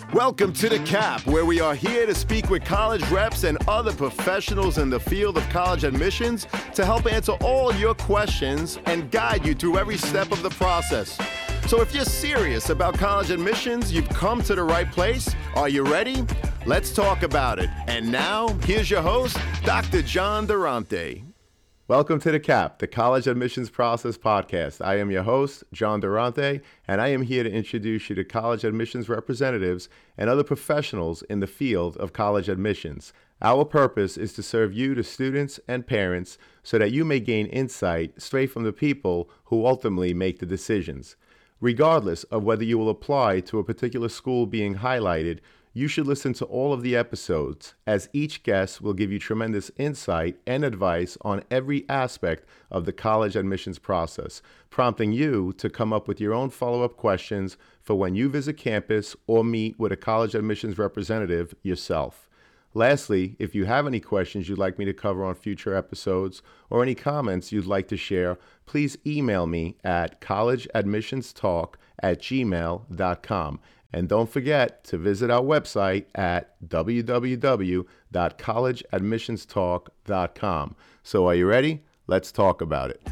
Welcome to The Cap, where we are here to speak with college reps and other professionals in the field of college admissions to help answer all your questions and guide you through every step of the process. So if you're serious about college admissions, you've come to the right place. Are you ready? Let's talk about it. And now, here's your host, Dr. John Durante. Welcome to The Cap, the College Admissions Process Podcast. I am your host, John Durante, and I am here to introduce you to college admissions representatives and other professionals in the field of college admissions. Our purpose is to serve you, the students and parents, so that you may gain insight straight from the people who ultimately make the decisions. Regardless of whether you will apply to a particular school being highlighted, you should listen to all of the episodes, as each guest will give you tremendous insight and advice on every aspect of the college admissions process, prompting you to come up with your own follow-up questions for when you visit campus or meet with a college admissions representative yourself. Lastly, if you have any questions you'd like me to cover on future episodes or any comments you'd like to share, please email me at collegeadmissionstalk@gmail.com. And don't forget to visit our website at www.collegeadmissionstalk.com. So are you ready? Let's talk about it.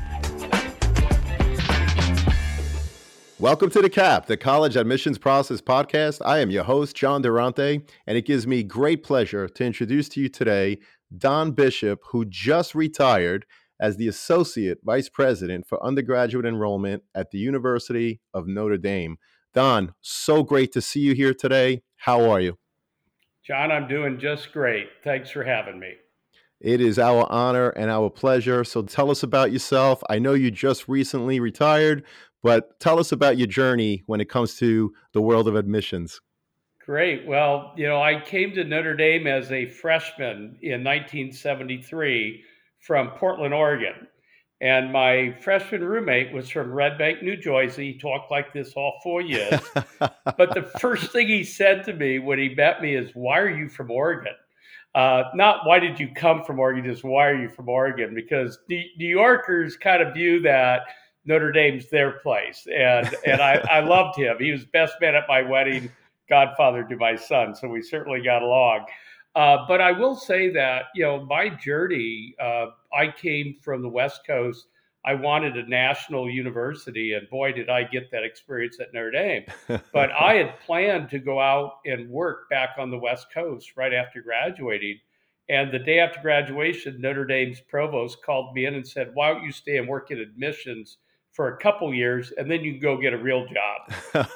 Welcome to The Cap, the College Admissions Process Podcast. I am your host, John Durante, and it gives me great pleasure to introduce to you today Don Bishop, who just retired as the Associate Vice President for Undergraduate Enrollment at the University of Notre Dame. Don, so great to see you here today. How are you? John, I'm doing just great. Thanks for having me. It is our honor and our pleasure. So tell us about yourself. I know you just recently retired, but tell us about your journey when it comes to the world of admissions. Great. Well, I came to Notre Dame as a freshman in 1973 from Portland, Oregon. And my freshman roommate was from Red Bank, New Jersey. He talked like this all 4 years. But the first thing he said to me when he met me is, "Why are you from Oregon?" Not why did you come from Oregon, just why are you from Oregon? Because New Yorkers kind of view that Notre Dame's their place. And I loved him. He was best man at my wedding, godfather to my son. So we certainly got along. But I will say that, my journey, I came from the West Coast. I wanted a national university, and boy, did I get that experience at Notre Dame. But I had planned to go out and work back on the West Coast right after graduating. And the day after graduation, Notre Dame's provost called me in and said, "Why don't you stay and work in admissions for a couple years, and then you can go get a real job."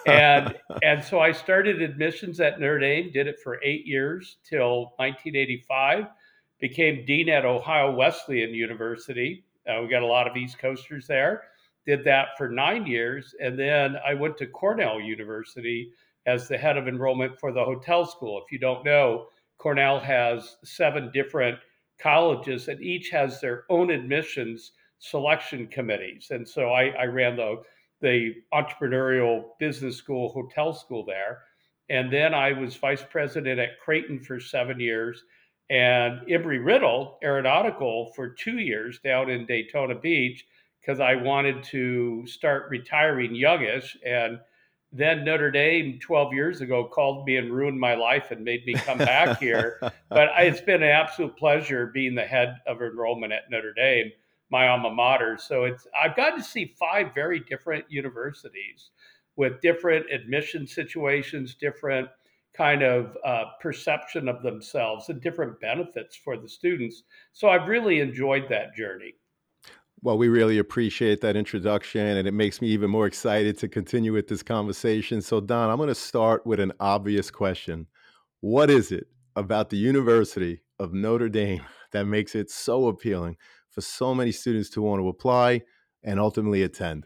And so I started admissions at Notre Dame, did it for 8 years till 1985, became dean at Ohio Wesleyan University. We got a lot of East Coasters there. Did that for 9 years, and then I went to Cornell University as the head of enrollment for the hotel school. If you don't know, Cornell has 7 different colleges, and each has their own admissions selection committees. And so I ran the entrepreneurial business school, hotel school there. And then I was vice president at Creighton for 7 years and Embry-Riddle Aeronautical for 2 years down in Daytona Beach because I wanted to start retiring youngish. And then Notre Dame 12 years ago called me and ruined my life and made me come back here. But it's been an absolute pleasure being the head of enrollment at Notre Dame, my alma mater. So I've gotten to see 5 very different universities with different admission situations, different kind of perception of themselves, and different benefits for the students. So I've really enjoyed that journey. Well, we really appreciate that introduction, and it makes me even more excited to continue with this conversation. So, Don, I'm going to start with an obvious question. What is it about the University of Notre Dame that makes it so appealing for so many students to want to apply and ultimately attend?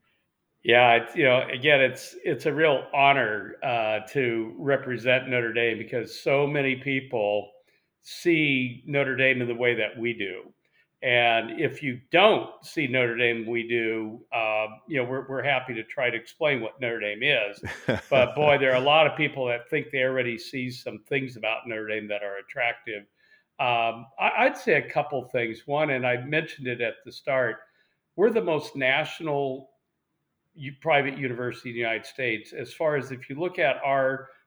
Yeah, it's a real honor to represent Notre Dame because so many people see Notre Dame in the way that we do. And if you don't see Notre Dame, we do. We're happy to try to explain what Notre Dame is. But boy, there are a lot of people that think they already see some things about Notre Dame that are attractive. I'd say a couple things. One, and I mentioned it at the start, we're the most national private university in the United States. As far as if you look at our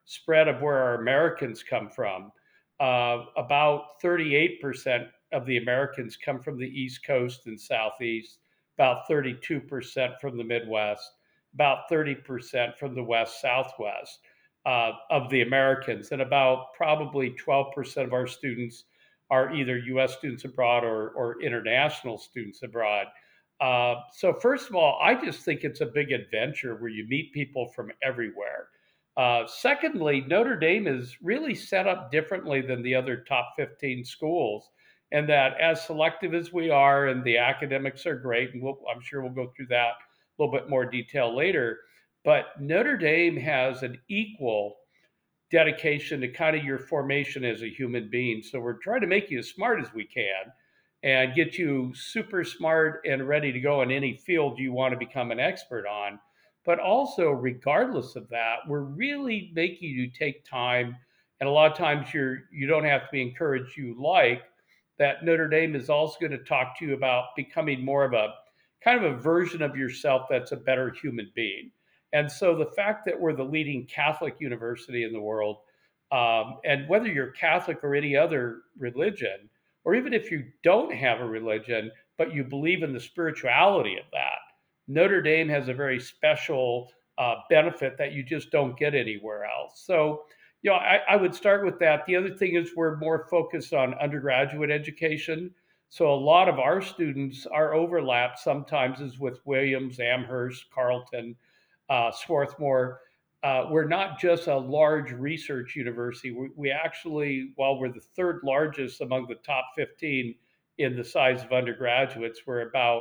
spread of where our Americans come from. About 38% of the Americans come from the East Coast and Southeast, about 32% from the Midwest, about 30% from the West Southwest of the Americans, and about probably 12% of our students are either US students abroad or international students abroad. So, first of all, I just think it's a big adventure where you meet people from everywhere. Secondly, Notre Dame is really set up differently than the other top 15 schools, and that as selective as we are, and the academics are great, and I'm sure we'll go through that a little bit more detail later. But Notre Dame has an equal dedication to kind of your formation as a human being. So we're trying to make you as smart as we can and get you super smart and ready to go in any field you want to become an expert on. But also, regardless of that, we're really making you take time. And a lot of times you don't have to be encouraged. You like that Notre Dame is also going to talk to you about becoming more of a kind of a version of yourself that's a better human being. And so the fact that we're the leading Catholic university in the world, and whether you're Catholic or any other religion, or even if you don't have a religion, but you believe in the spirituality of that, Notre Dame has a very special benefit that you just don't get anywhere else. So, I would start with that. The other thing is we're more focused on undergraduate education. So a lot of our students, our overlap sometimes is with Williams, Amherst, Carleton, Swarthmore. We're not just a large research university. We actually, while we're the third largest among the top 15 in the size of undergraduates, we're about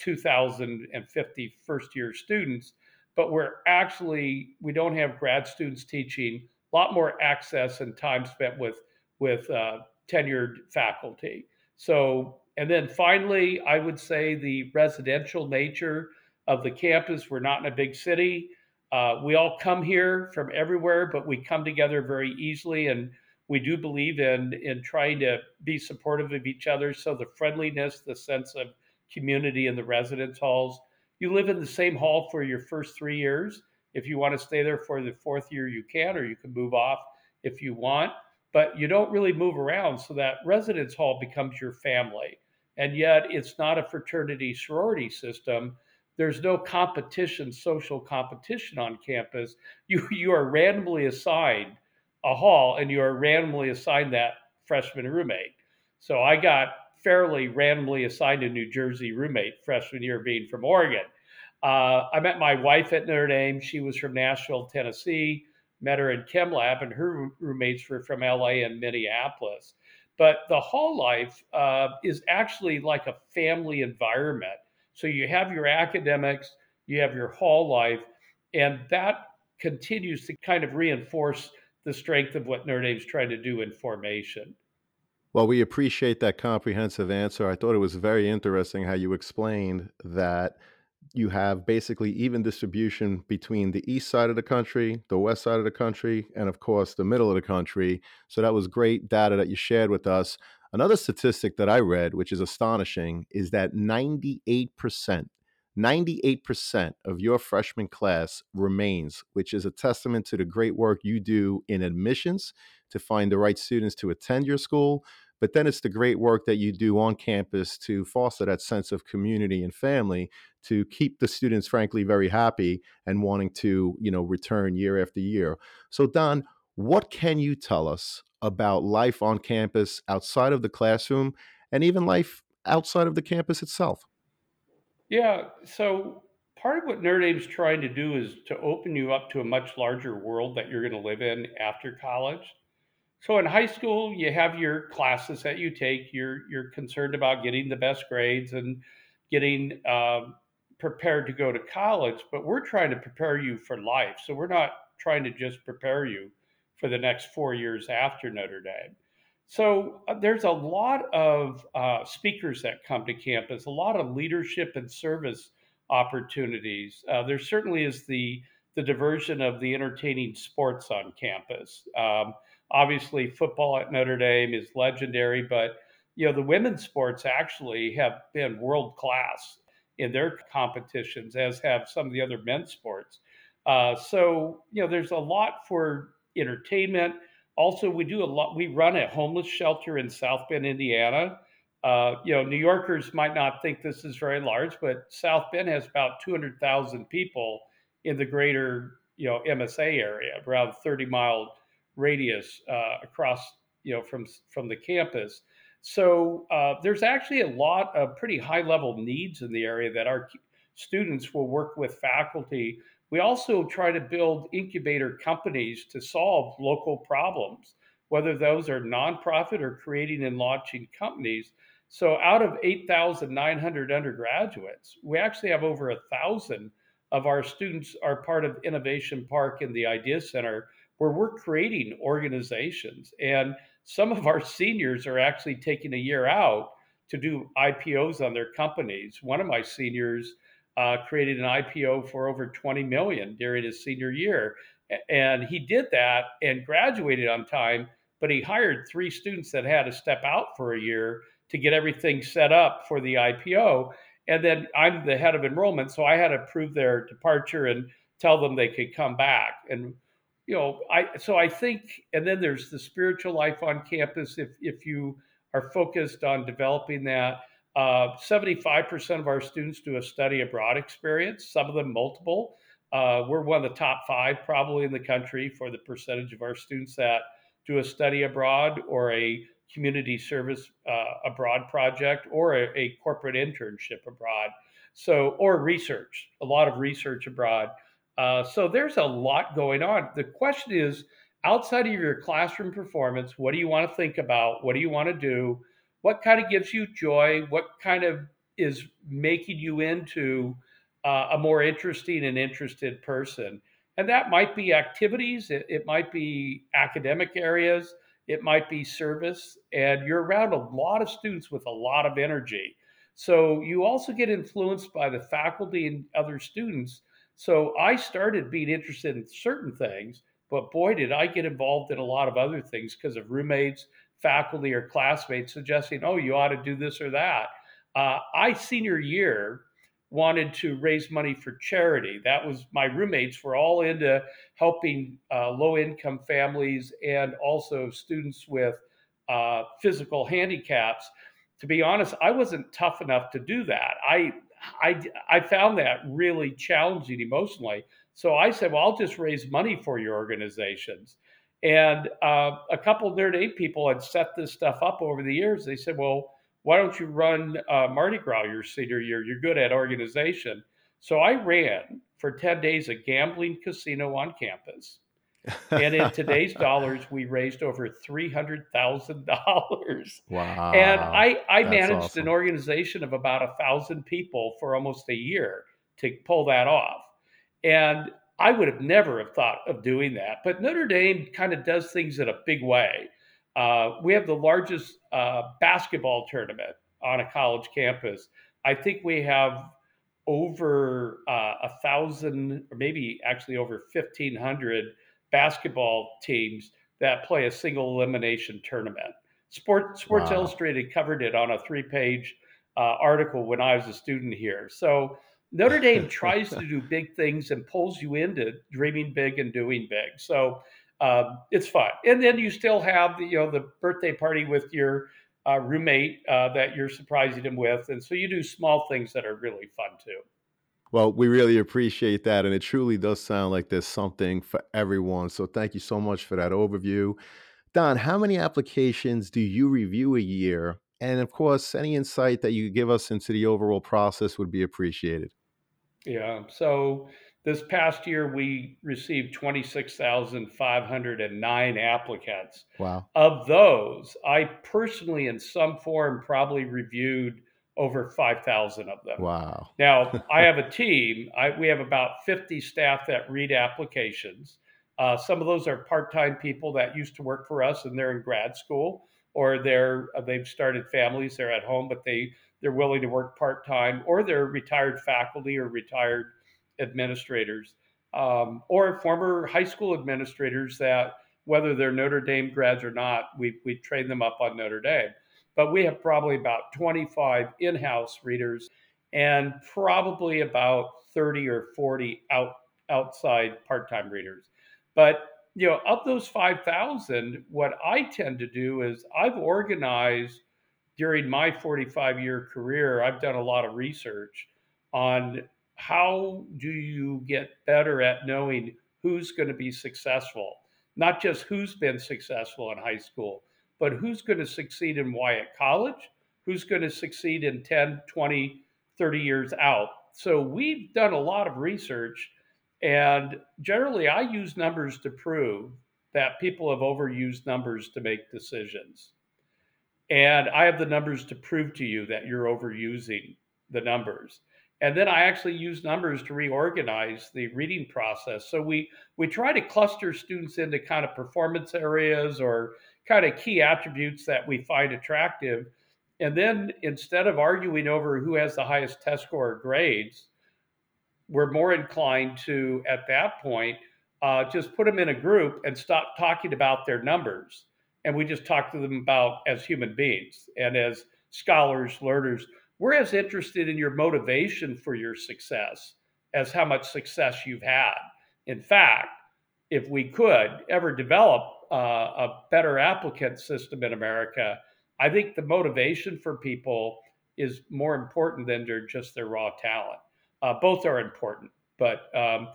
2,050 first year students, but we don't have grad students teaching, a lot more access and time spent with tenured faculty. So, and then finally, I would say the residential nature of the campus. We're not in a big city. We all come here from everywhere, but we come together very easily, and we do believe in trying to be supportive of each other. So the friendliness, the sense of community in the residence halls. You live in the same hall for your first 3 years. If you want to stay there for the fourth year, you can, or you can move off if you want. But you don't really move around, so that residence hall becomes your family. And yet, it's not a fraternity sorority system. There's no competition, social competition on campus. You are randomly assigned a hall, and you are randomly assigned that freshman roommate. So I got fairly randomly assigned a New Jersey roommate freshman year, being from Oregon. I met my wife at Notre Dame. She was from Nashville, Tennessee. Met her in Chem Lab, and her roommates were from LA and Minneapolis. But the hall life is actually like a family environment. So you have your academics, you have your hall life, and that continues to kind of reinforce the strength of what Notre Dame's trying to do in formation. Well, we appreciate that comprehensive answer. I thought it was very interesting how you explained that you have basically even distribution between the east side of the country, the west side of the country, and of course, the middle of the country. So that was great data that you shared with us. Another statistic that I read, which is astonishing, is that 98% of your freshman class remains, which is a testament to the great work you do in admissions to find the right students to attend your school. But then it's the great work that you do on campus to foster that sense of community and family to keep the students, frankly, very happy and wanting to, return year after year. So, Don, what can you tell us about life on campus outside of the classroom and even life outside of the campus itself? Yeah, so part of what Notre Dame's trying to do is to open you up to a much larger world that you're going to live in after college. So in high school, you have your classes that you take. You're concerned about getting the best grades and getting prepared to go to college. But we're trying to prepare you for life. So we're not trying to just prepare you for the next 4 years after Notre Dame. So there's a lot of speakers that come to campus, a lot of leadership and service opportunities. There certainly is the diversion of the entertaining sports on campus. Obviously, football at Notre Dame is legendary, but the women's sports actually have been world class in their competitions, as have some of the other men's sports. So there's a lot for entertainment. Also, we do a lot. We run a homeless shelter in South Bend, Indiana. New Yorkers might not think this is very large, but South Bend has about 200,000 people in the greater, MSA area, around 30-mile radius across, from the campus. So there's actually a lot of pretty high level needs in the area that our students will work with faculty. We also try to build incubator companies to solve local problems, whether those are nonprofit or creating and launching companies. So out of 8,900 undergraduates, we actually have over 1,000 of our students are part of Innovation Park and the Idea Center, where we're creating organizations. And some of our seniors are actually taking a year out to do IPOs on their companies. One of my seniors created an IPO for over 20 million during his senior year. And he did that and graduated on time, but he hired 3 students that had to step out for a year to get everything set up for the IPO. And then I'm the head of enrollment, so I had to approve their departure and tell them they could come back. And I think, and then there's the spiritual life on campus. If you are focused on developing that, 75% of our students do a study abroad experience. Some of them multiple. We're one of the top 5 probably in the country for the percentage of our students that do a study abroad or a community service abroad project or a corporate internship abroad. So, or research, a lot of research abroad. So there's a lot going on. The question is, outside of your classroom performance, what do you want to think about? What do you want to do? What kind of gives you joy? What kind of is making you into a more interesting and interested person? And that might be activities, it might be academic areas, it might be service, and you're around a lot of students with a lot of energy. So you also get influenced by the faculty and other students. So I started being interested in certain things, but boy, did I get involved in a lot of other things because of roommates, faculty, or classmates suggesting, oh, you ought to do this or that. I, senior year, wanted to raise money for charity. That was my roommates were all into helping low income families and also students with physical handicaps. To be honest, I wasn't tough enough to do that. I found that really challenging emotionally. So I said, well, I'll just raise money for your organizations. And a couple of Nerd 8 people had set this stuff up over the years. They said, well, why don't you run Mardi Gras your senior year? You're good at organization. So I ran for 10 days a gambling casino on campus. And in today's dollars, we raised over $300,000. And Wow, I that's managed an awesome. organization of about 1,000 people for almost a year to pull that off. And I would have never have thought of doing that. But Notre Dame kind of does things in a big way. We have the largest basketball tournament on a college campus. I think we have over 1,000, or maybe actually over 1,500 basketball teams that play a single elimination tournament. Sports Wow. Illustrated covered it on a 3-page article when I was a student here. So Notre Dame tries to do big things and pulls you into dreaming big and doing big. So it's fun. And then you still have the birthday party with your roommate that you're surprising him with, and so you do small things that are really fun too. Well, we really appreciate that, and it truly does sound like there's something for everyone. So thank you so much for that overview. Don, how many applications do you review a year? And of course, any insight that you could give us into the overall process would be appreciated. Yeah. So this past year, we received 26,509 applicants. Wow. Of those, I personally, in some form, probably reviewed over 5,000 of them. Wow. Now, I have a team. We have about 50 staff that read applications. Some of those are part-time people that used to work for us and they're in grad school, or they've started families. They're at home, but they're willing to work part-time, or they're retired faculty or retired administrators, or former high school administrators that, whether they're Notre Dame grads or not, we train them up on Notre Dame. But we have probably about 25 in-house readers and probably about 30 or 40 outside part-time readers. But of those 5,000, what I tend to do is I've organized during my 45-year career, I've done a lot of research on how do you get better at knowing who's going to be successful, not just who's been successful in high school, but who's going to succeed and why at college, who's going to succeed in 10, 20, 30 years out. So we've done a lot of research, and generally I use numbers to prove that people have overused numbers to make decisions. And I have the numbers to prove to you that you're overusing the numbers. And then I actually use numbers to reorganize the reading process. So we try to cluster students into kind of performance areas or kind of key attributes that we find attractive. And then instead of arguing over who has the highest test score or grades, we're more inclined to, at that point, just put them in a group and stop talking about their numbers. And we just talk to them about as human beings and as scholars, learners. We're as interested in your motivation for your success as how much success you've had. In fact, if we could ever develop a better applicant system in America, I think the motivation for people is more important than just their raw talent. Both are important. But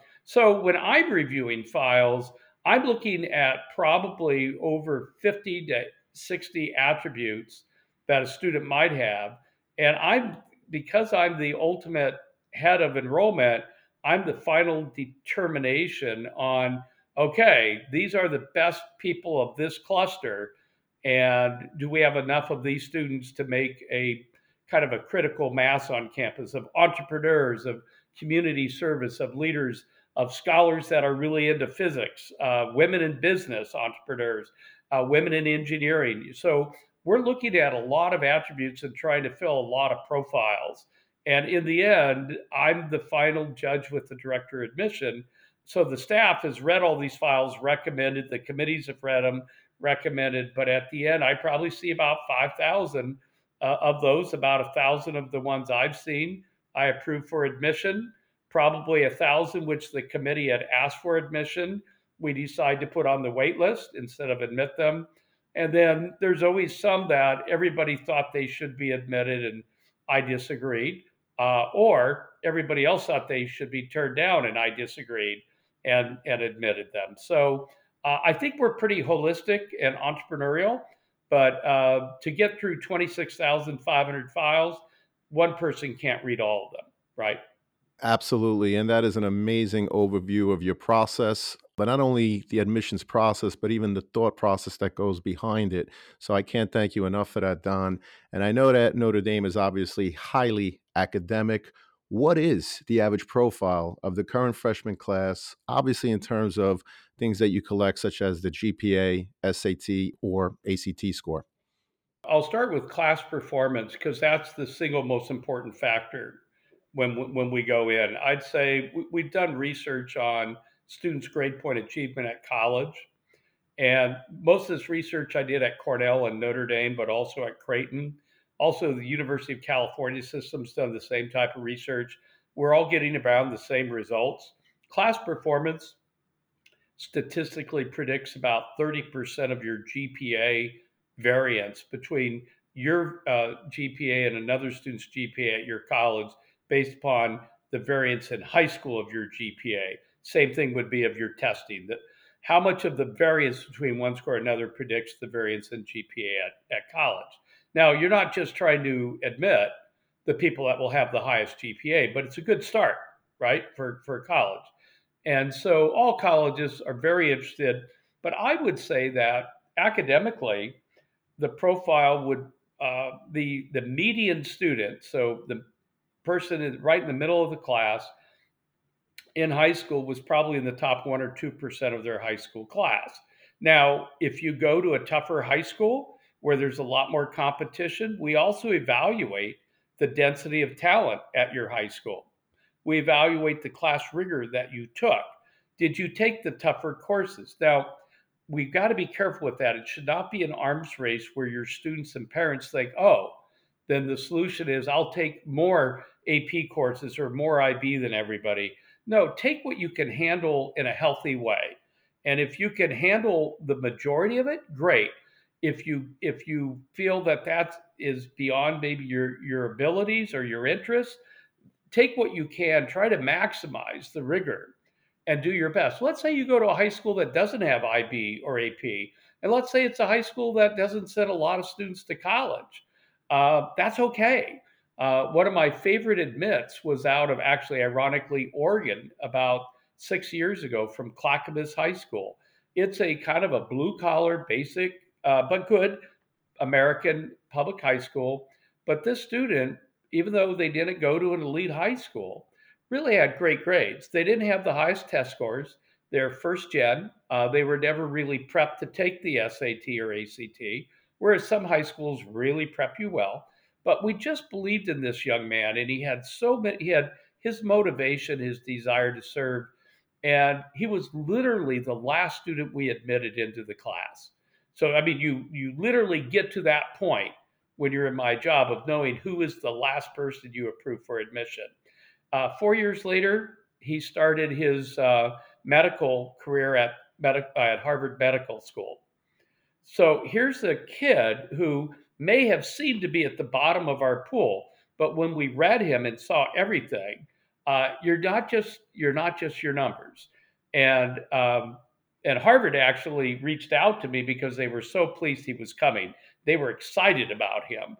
so when I'm reviewing files, I'm looking at probably over 50 to 60 attributes that a student might have. And because I'm the ultimate head of enrollment, I'm the final determination on, okay, these are the best people of this cluster. And do we have enough of these students to make a kind of a critical mass on campus of entrepreneurs, of community service, of leaders, of scholars that are really into physics, women in business, entrepreneurs, women in engineering. So we're looking at a lot of attributes and trying to fill a lot of profiles. And in the end, I'm the final judge with the director of admission. So the staff has read all these files, recommended, the committees have read them, recommended. But at the end, I probably see about 5,000 of those. About 1,000 of the ones I've seen, I approved for admission. Probably 1,000, which the committee had asked for admission, we decide to put on the wait list instead of admit them. And then there's always some that everybody thought they should be admitted, and I disagreed. Or everybody else thought they should be turned down, and I disagreed and admitted them. So I think we're pretty holistic and entrepreneurial. But to get through 26,500 files, one person can't read all of them, right? Absolutely. And that is an amazing overview of your process, but not only the admissions process, but even the thought process that goes behind it. So I can't thank you enough for that, Don. And I know that Notre Dame is obviously highly academic. What is the average profile of the current freshman class, obviously, in terms of things that you collect, such as the GPA, SAT, or ACT score? I'll start with class performance because that's the single most important factor when we go in. I'd say we've done research on students' grade point achievement at college, and most of this research I did at Cornell and Notre Dame, but also at Creighton. Also, the University of California system's done the same type of research. We're all getting around the same results. Class performance statistically predicts about 30% of your GPA variance between your GPA and another student's GPA at your college based upon the variance in high school of your GPA. Same thing would be of your testing. That how much of the variance between one score and another predicts the variance in GPA at college. Now, you're not just trying to admit the people that will have the highest GPA, but it's a good start, right, for college. And so all colleges are very interested, but I would say that academically, the profile would the median student, so the person is right in the middle of the class in high school was probably in the top 1 or 2% of their high school class. Now, if you go to a tougher high school where there's a lot more competition, we also evaluate the density of talent at your high school. We evaluate the class rigor that you took. Did you take the tougher courses? Now, we've got to be careful with that. It should not be an arms race where your students and parents think, oh, then the solution is I'll take more AP courses or more IB than everybody. No, take what you can handle in a healthy way. And if you can handle the majority of it, great. If you feel that that is beyond maybe your abilities or your interests, take what you can, try to maximize the rigor and do your best. Let's say you go to a high school that doesn't have IB or AP, and let's say it's a high school that doesn't send a lot of students to college. That's okay. One of my favorite admits was out of actually, ironically, Oregon about 6 years ago from Clackamas High School. It's a kind of a blue collar, basic, but good American public high school. But this student, even though they didn't go to an elite high school, really had great grades. They didn't have the highest test scores. They're first gen. They were never really prepped to take the SAT or ACT, whereas some high schools really prep you well. But we just believed in this young man, and he had so many. He had his motivation, his desire to serve, and he was literally the last student we admitted into the class. So I mean, you literally get to that point when you're in my job of knowing who is the last person you approve for admission. 4 years later, he started his medical career at Harvard Medical School. So here's a kid who may have seemed to be at the bottom of our pool, but when we read him and saw everything, you're not just your numbers. And and Harvard actually reached out to me because they were so pleased he was coming. They were excited about him.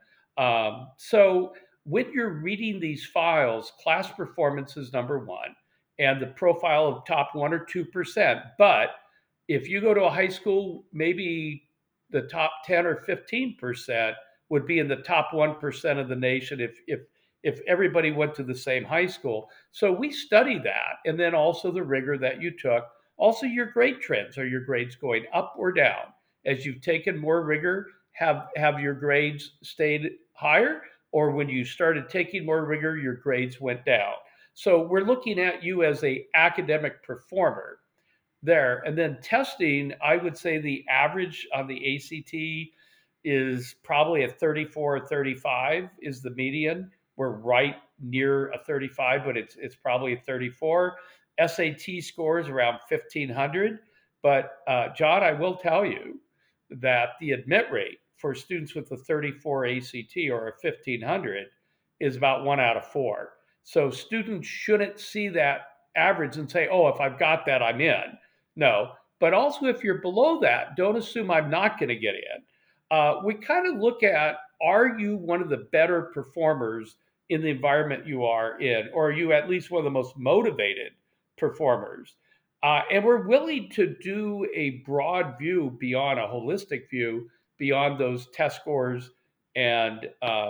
So when you're reading these files, class performance is number one, and the profile of top 1 or 2%. But if you go to a high school, maybe the top 10 or 15% would be in the top 1% of the nation if everybody went to the same high school. So we study that, and then also the rigor that you took, also your grade trends. Are your grades going up or down? As you've taken more rigor, have your grades stayed higher? Or when you started taking more rigor, your grades went down? So we're looking at you as a academic performer there. And then testing, I would say the average on the ACT is probably a 34 or 35 is the median. We're right near a 35, but it's probably a 34. SAT scores around 1500. But John, I will tell you that the admit rate for students with a 34 ACT or a 1500 is about 1 out of 4. So students shouldn't see that average and say, oh, if I've got that, I'm in. No. But also, if you're below that, don't assume I'm not going to get in. We kind of look at, are you one of the better performers in the environment you are in, or are you at least one of the most motivated performers? And we're willing to do a broad view beyond a holistic view, beyond those test scores and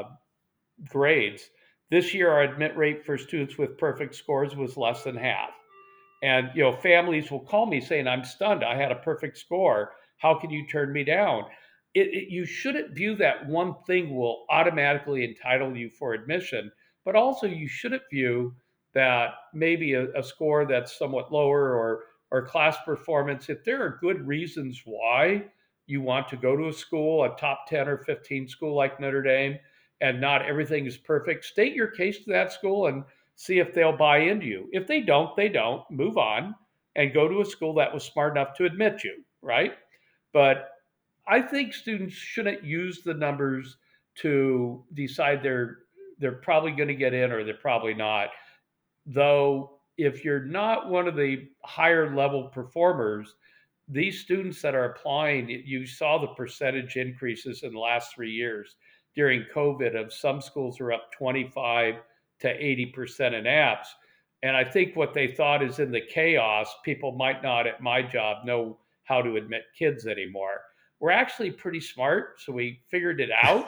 grades. This year, our admit rate for students with perfect scores was less than half. And families will call me saying, "I'm stunned. I had a perfect score. How can you turn me down?" You shouldn't view that one thing will automatically entitle you for admission, but also you shouldn't view that maybe a score that's somewhat lower or class performance. If there are good reasons why you want to go to a school, a top 10 or 15 school like Notre Dame, and not everything is perfect, state your case to that school and see if they'll buy into you. If they don't, they don't. Move on and go to a school that was smart enough to admit you, right? But I think students shouldn't use the numbers to decide they're probably going to get in or they're probably not. Though if you're not one of the higher level performers, these students that are applying, you saw the percentage increases in the last 3 years during COVID of some schools are up 25 to 80% in apps. And I think what they thought is in the chaos, people might not at my job know how to admit kids anymore. We're actually pretty smart, so we figured it out.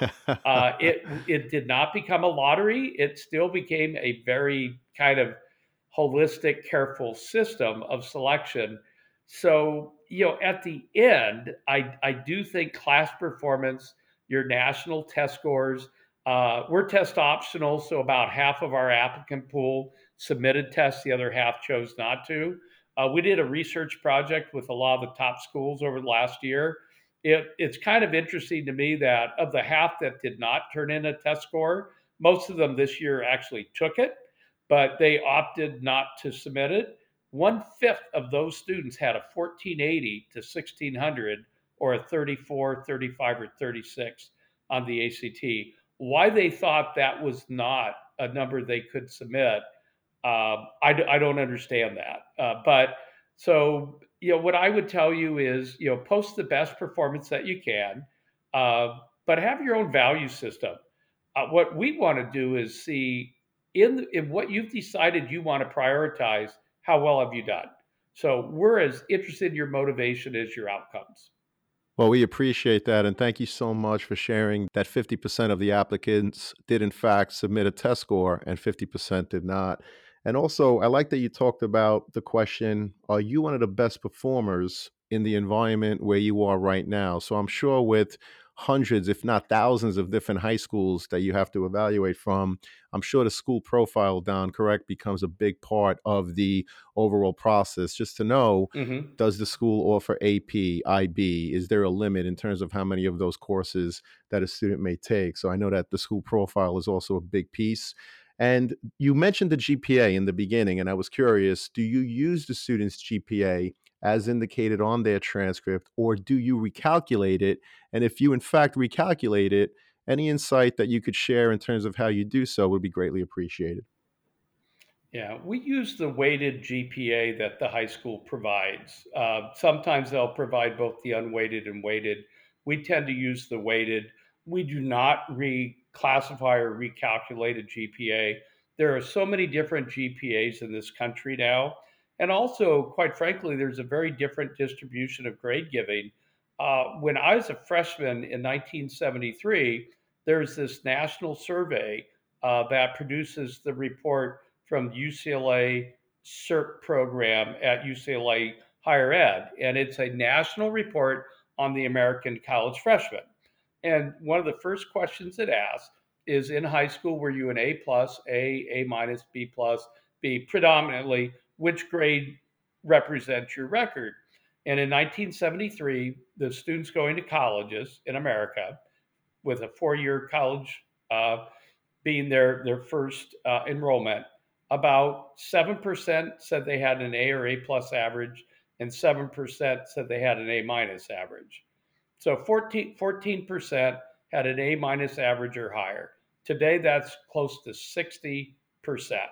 It did not become a lottery. It still became a very kind of holistic, careful system of selection. So, at the end, I do think class performance, your national test scores, we're test optional. So about half of our applicant pool submitted tests, the other half chose not to. We did a research project with a lot of the top schools over the last year. It's kind of interesting to me that of the half that did not turn in a test score, most of them this year actually took it, but they opted not to submit it. 1/5 of those students had a 1480 to 1600 or a 34, 35, or 36 on the ACT. Why they thought that was not a number they could submit, I don't understand that. But so, what I would tell you is, post the best performance that you can, but have your own value system. What we want to do is see in what you've decided you want to prioritize, how well have you done? So we're as interested in your motivation as your outcomes. Well, we appreciate that. And thank you so much for sharing that 50% of the applicants did, in fact, submit a test score and 50% did not. And also, I like that you talked about the question, are you one of the best performers in the environment where you are right now? So I'm sure with hundreds, if not thousands, of different high schools that you have to evaluate from, I'm sure the school profile down correct becomes a big part of the overall process. Just to know, Hmm. does the school offer AP, IB? Is there a limit in terms of how many of those courses that a student may take? So I know that the school profile is also a big piece. And you mentioned the GPA in the beginning, and I was curious, do you use the student's GPA as indicated on their transcript, or do you recalculate it? And if you, in fact, recalculate it, any insight that you could share in terms of how you do so would be greatly appreciated. Yeah, we use the weighted GPA that the high school provides. Sometimes they'll provide both the unweighted and weighted. We tend to use the weighted. We do not reclassify or recalculate a GPA. There are so many different GPAs in this country now. And also, quite frankly, there's a very different distribution of grade giving. When I was a freshman in 1973, there's this national survey that produces the report from UCLA CERT program at UCLA Higher Ed. And it's a national report on the American college freshman. And one of the first questions it asks is, in high school, were you an A plus, A minus, B plus, B? Predominantly, which grade represents your record? And in 1973, the students going to colleges in America with a 4-year college being their first enrollment, about 7% said they had an A or A plus average, and 7% said they had an A minus average. So 14% had an A minus average or higher. Today, that's close to 60%.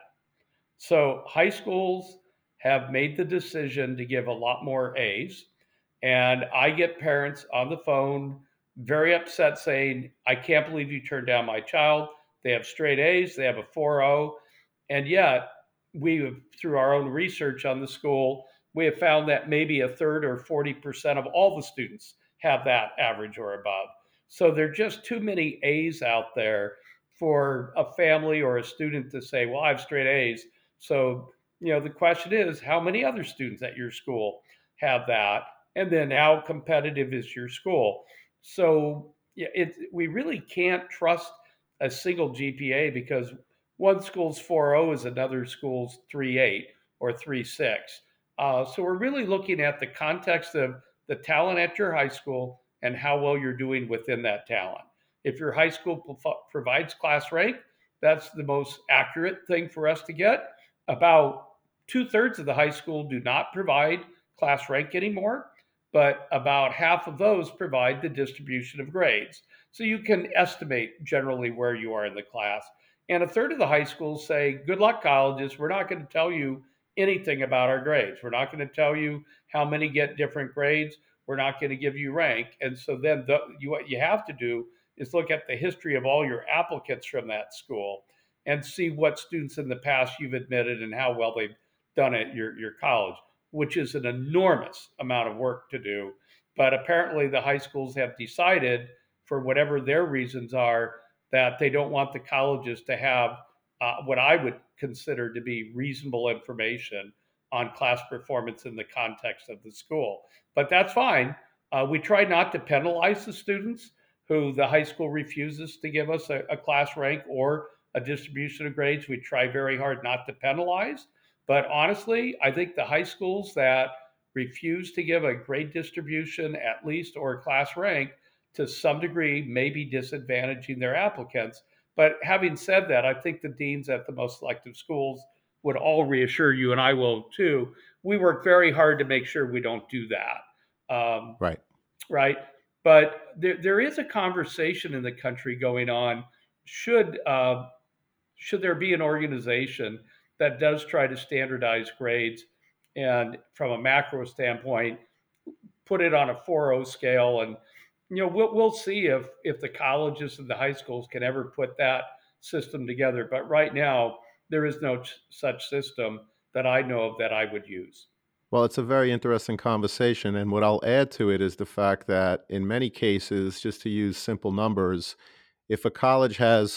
So high schools have made the decision to give a lot more A's. And I get parents on the phone very upset saying, I can't believe you turned down my child. They have straight A's, they have a 4.0. And yet, we have, through our own research on the school, we have found that maybe a third or 40% of all the students have that average or above. So there are just too many A's out there for a family or a student to say, well, I have straight A's. So, the question is, how many other students at your school have that? And then how competitive is your school? So, yeah, we really can't trust a single GPA because one school's 4.0 is another school's 3.8 or 3.6. So we're really looking at the context of the talent at your high school and how well you're doing within that talent. If your high school provides class rank, that's the most accurate thing for us to get. About 2/3 of the high school do not provide class rank anymore, but about half of those provide the distribution of grades. So you can estimate generally where you are in the class. And a third of the high schools say, good luck, colleges. We're not going to tell you anything about our grades. We're not going to tell you how many get different grades. We're not going to give you rank. And so then what you have to do is look at the history of all your applicants from that school and see what students in the past you've admitted and how well they've done at your college, which is an enormous amount of work to do. But apparently, the high schools have decided, for whatever their reasons are, that they don't want the colleges to have what I would consider to be reasonable information on class performance in the context of the school. But that's fine. We try not to penalize the students who the high school refuses to give us a class rank or a distribution of grades. We try very hard not to penalize. But honestly, I think the high schools that refuse to give a grade distribution, at least, or a class rank, to some degree may be disadvantaging their applicants. But having said that, I think the deans at the most selective schools would all reassure you, and I will too, we work very hard to make sure we don't do that. Right. Right. But there is a conversation in the country going on. Should should there be an organization that does try to standardize grades and from a macro standpoint put it on a 4.0 scale, and we'll see if the colleges and the high schools can ever put that system together, but right now there is no such system that I know of that I would use. Well, it's a very interesting conversation. And what I'll add to it is the fact that in many cases, just to use simple numbers, if a college has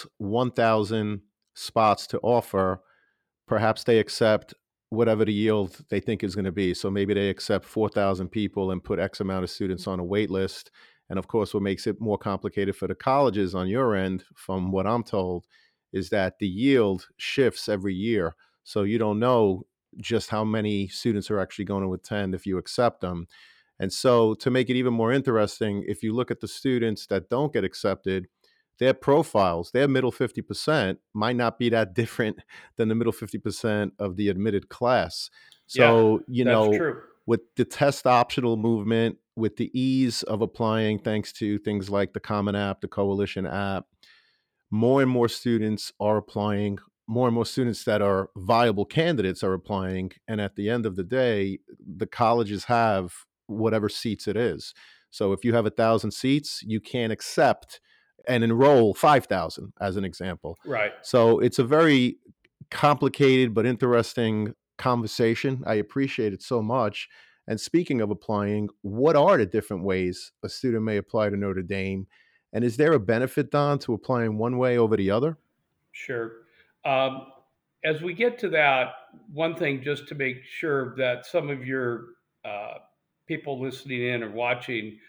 1,000 spots to offer, perhaps they accept whatever the yield they think is going to be. So maybe they accept 4,000 people and put X amount of students on a wait list. And of course, what makes it more complicated for the colleges on your end, from what I'm told, is that the yield shifts every year. So you don't know just how many students are actually going to attend if you accept them. And so, to make it even more interesting, if you look at the students that don't get accepted, their profiles, their middle 50% might not be that different than the middle 50% of the admitted class. Yeah, So, that's true. with the test optional movement, with the ease of applying, thanks to things like the Common App, the Coalition app, more and more students are applying, more and more students that are viable candidates are applying. And at the end of the day, the colleges have whatever seats it is. So if you have 1,000 seats, you can't accept and enroll 5,000 as an example. Right. So it's a very complicated but interesting conversation. I appreciate it so much. And speaking of applying, what are the different ways a student may apply to Notre Dame? And is there a benefit, Don, to applying one way over the other? Sure. Um, as we get to that, one thing just to make sure that some of your uh, people listening in or watching,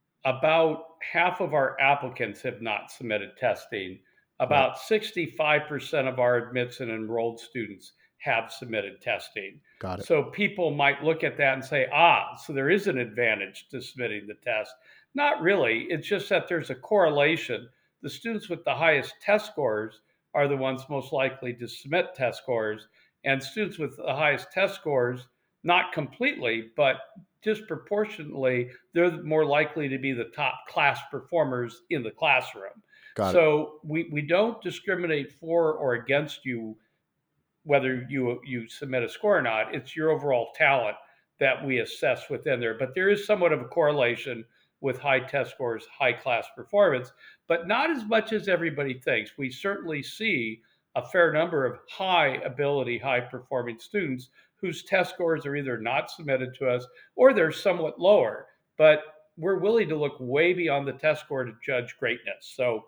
about half of our applicants have not submitted testing. Right. About 65% of our admits and enrolled students have submitted testing. Got it. So people might look at that and say, so there is an advantage to submitting the test. Not really. It's just that there's a correlation. The students with the highest test scores are the ones most likely to submit test scores, and students with the highest test scores, not completely, but disproportionately, they're more likely to be the top class performers in the classroom. Got it. So we don't discriminate for or against you whether you submit a score or not. It's your overall talent that we assess within there. But there is somewhat of a correlation with high test scores, high class performance, but not as much as everybody thinks. We certainly see a fair number of high ability, high performing students whose test scores are either not submitted to us or they're somewhat lower. But we're willing to look way beyond the test score to judge greatness. So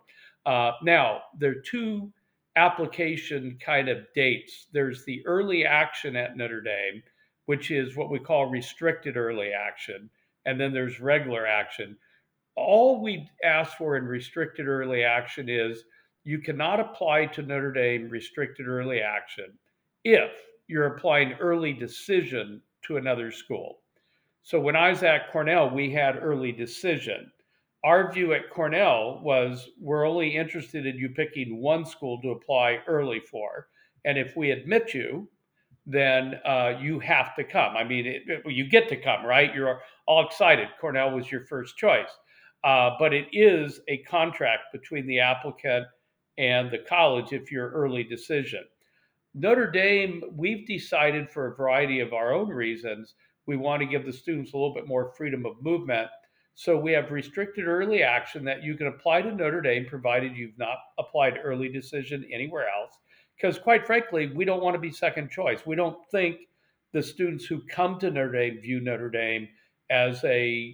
now there are two application kind of dates. There's the early action at Notre Dame, which is what we call restricted early action, and then there's regular action. All we ask for in restricted early action is you cannot apply to Notre Dame restricted early action if you're applying early decision to another school. So when I was at Cornell, we had early decision. Our view at Cornell was we're only interested in you picking one school to apply early for. And if we admit you, then you have to come. I mean, you get to come, right? You're all excited. Cornell was your first choice. But it is a contract between the applicant and the college if you're early decision. Notre Dame, we've decided for a variety of our own reasons, we want to give the students a little bit more freedom of movement. So we have restricted early action that you can apply to Notre Dame provided you've not applied early decision anywhere else. Because quite frankly, we don't want to be second choice. We don't think the students who come to Notre Dame view Notre Dame as a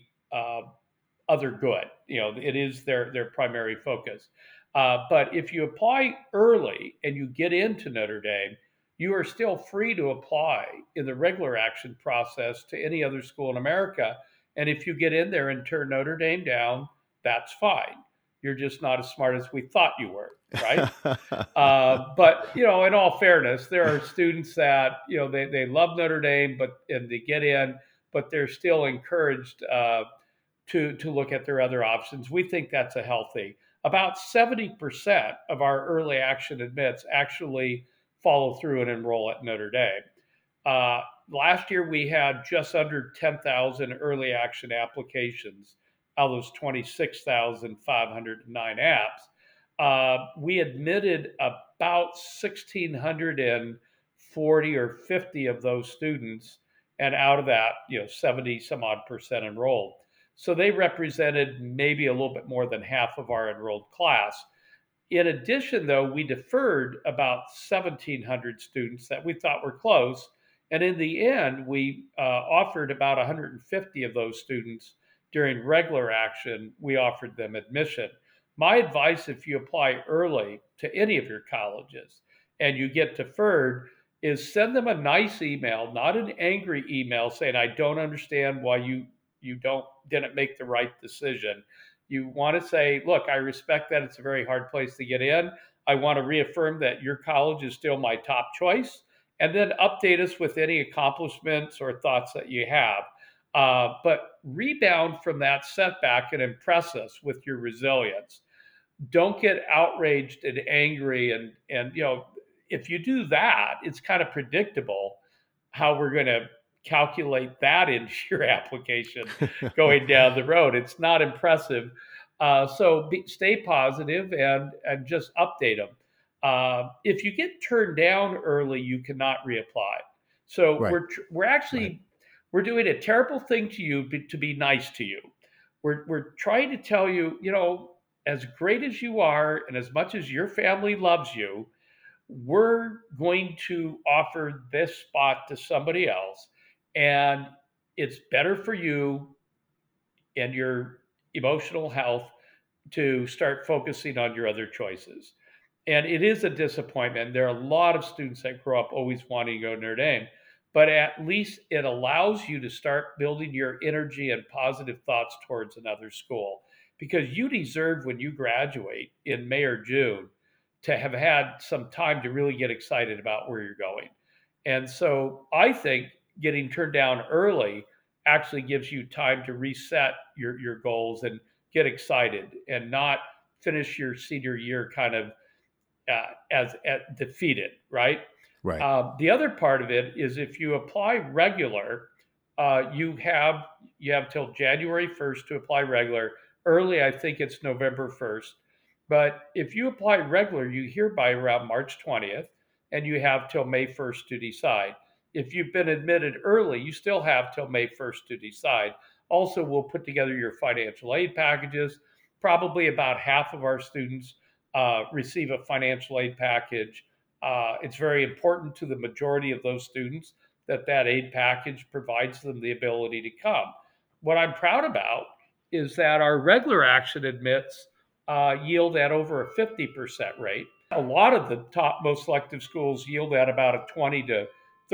other good. It is their primary focus. But if you apply early and you get into Notre Dame, you are still free to apply in the regular action process to any other school in America. And if you get in there and turn Notre Dame down, that's fine. You're just not as smart as we thought you were, right? But in all fairness, there are students that they love Notre Dame, and they get in, but they're still encouraged to look at their other options. We think that's a healthy. About 70% of our early action admits actually follow through and enroll at Notre Dame. last year we had just under 10,000 early action applications out of those 26,509 apps. We admitted about 1,640 or 50 of those students, and out of that, 70 some odd percent enrolled. So they represented maybe a little bit more than half of our enrolled class. In addition, though, we deferred about 1,700 students that we thought were close. And in the end, we offered about 150 of those students during regular action. We offered them admission. My advice, if you apply early to any of your colleges and you get deferred, is send them a nice email, not an angry email saying, I don't understand why you didn't make the right decision. You want to say, look, I respect that it's a very hard place to get in. I want to reaffirm that your college is still my top choice. And then update us with any accomplishments or thoughts that you have. But rebound from that setback and impress us with your resilience. Don't get outraged and angry. And if you do that, it's kind of predictable how we're going to calculate that into your application going down the road. It's not impressive. So stay positive and just update them. If you get turned down early, you cannot reapply. So Right. we're actually Right. we're doing a terrible thing to you to be nice to you. We're trying to tell you, as great as you are and as much as your family loves you, we're going to offer this spot to somebody else, and it's better for you and your emotional health to start focusing on your other choices. And it is a disappointment. There are a lot of students that grow up always wanting to go to Notre Dame, but at least it allows you to start building your energy and positive thoughts towards another school, because you deserve, when you graduate in May or June, to have had some time to really get excited about where you're going. And so I think getting turned down early actually gives you time to reset your goals and get excited, and not finish your senior year kind of as defeated, right? Right. The other part of it is, if you apply regular, you have till January 1st to apply regular. Early, I think it's November 1st. But if you apply regular, you hear by around March 20th, and you have till May 1st to decide. If you've been admitted early, you still have till May 1st to decide. Also, we'll put together your financial aid packages. Probably about half of our students receive a financial aid package. It's very important to the majority of those students that aid package provides them the ability to come. What I'm proud about is that our regular action admits yield at over a 50% rate. A lot of the top most selective schools yield at about a 20 to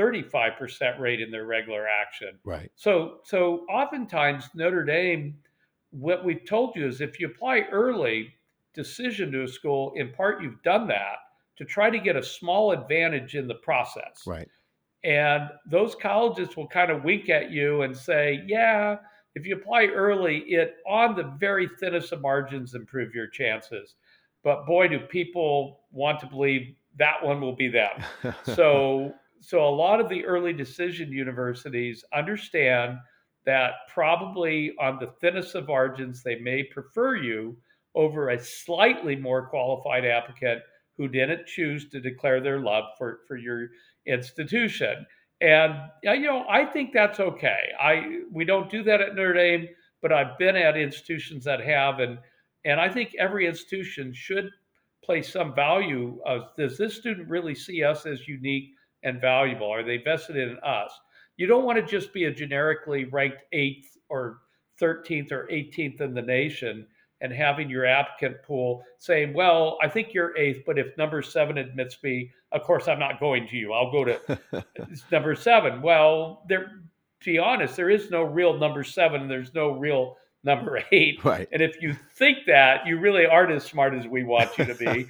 35% rate in their regular action. Right. So oftentimes Notre Dame, what we've told you is, if you apply early decision to a school, in part you've done that to try to get a small advantage in the process. Right. And those colleges will kind of wink at you and say, yeah, if you apply early, it on the very thinnest of margins improve your chances. But boy, do people want to believe that one will be them. So a lot of the early decision universities understand that probably on the thinnest of margins, they may prefer you over a slightly more qualified applicant who didn't choose to declare their love for your institution. And I think that's okay. We don't do that at Notre Dame, but I've been at institutions that have, and I think every institution should place some value of, does this student really see us as unique and valuable? Are they vested in us? You don't want to just be a generically ranked 8th or 13th or 18th in the nation and having your applicant pool saying, well, I think you're 8th, but if number 7 admits me, of course, I'm not going to you. I'll go to number 7. Well, to be honest, there is no real number 7. There's no real number 8. Right. And if you think that, you really aren't as smart as we want you to be.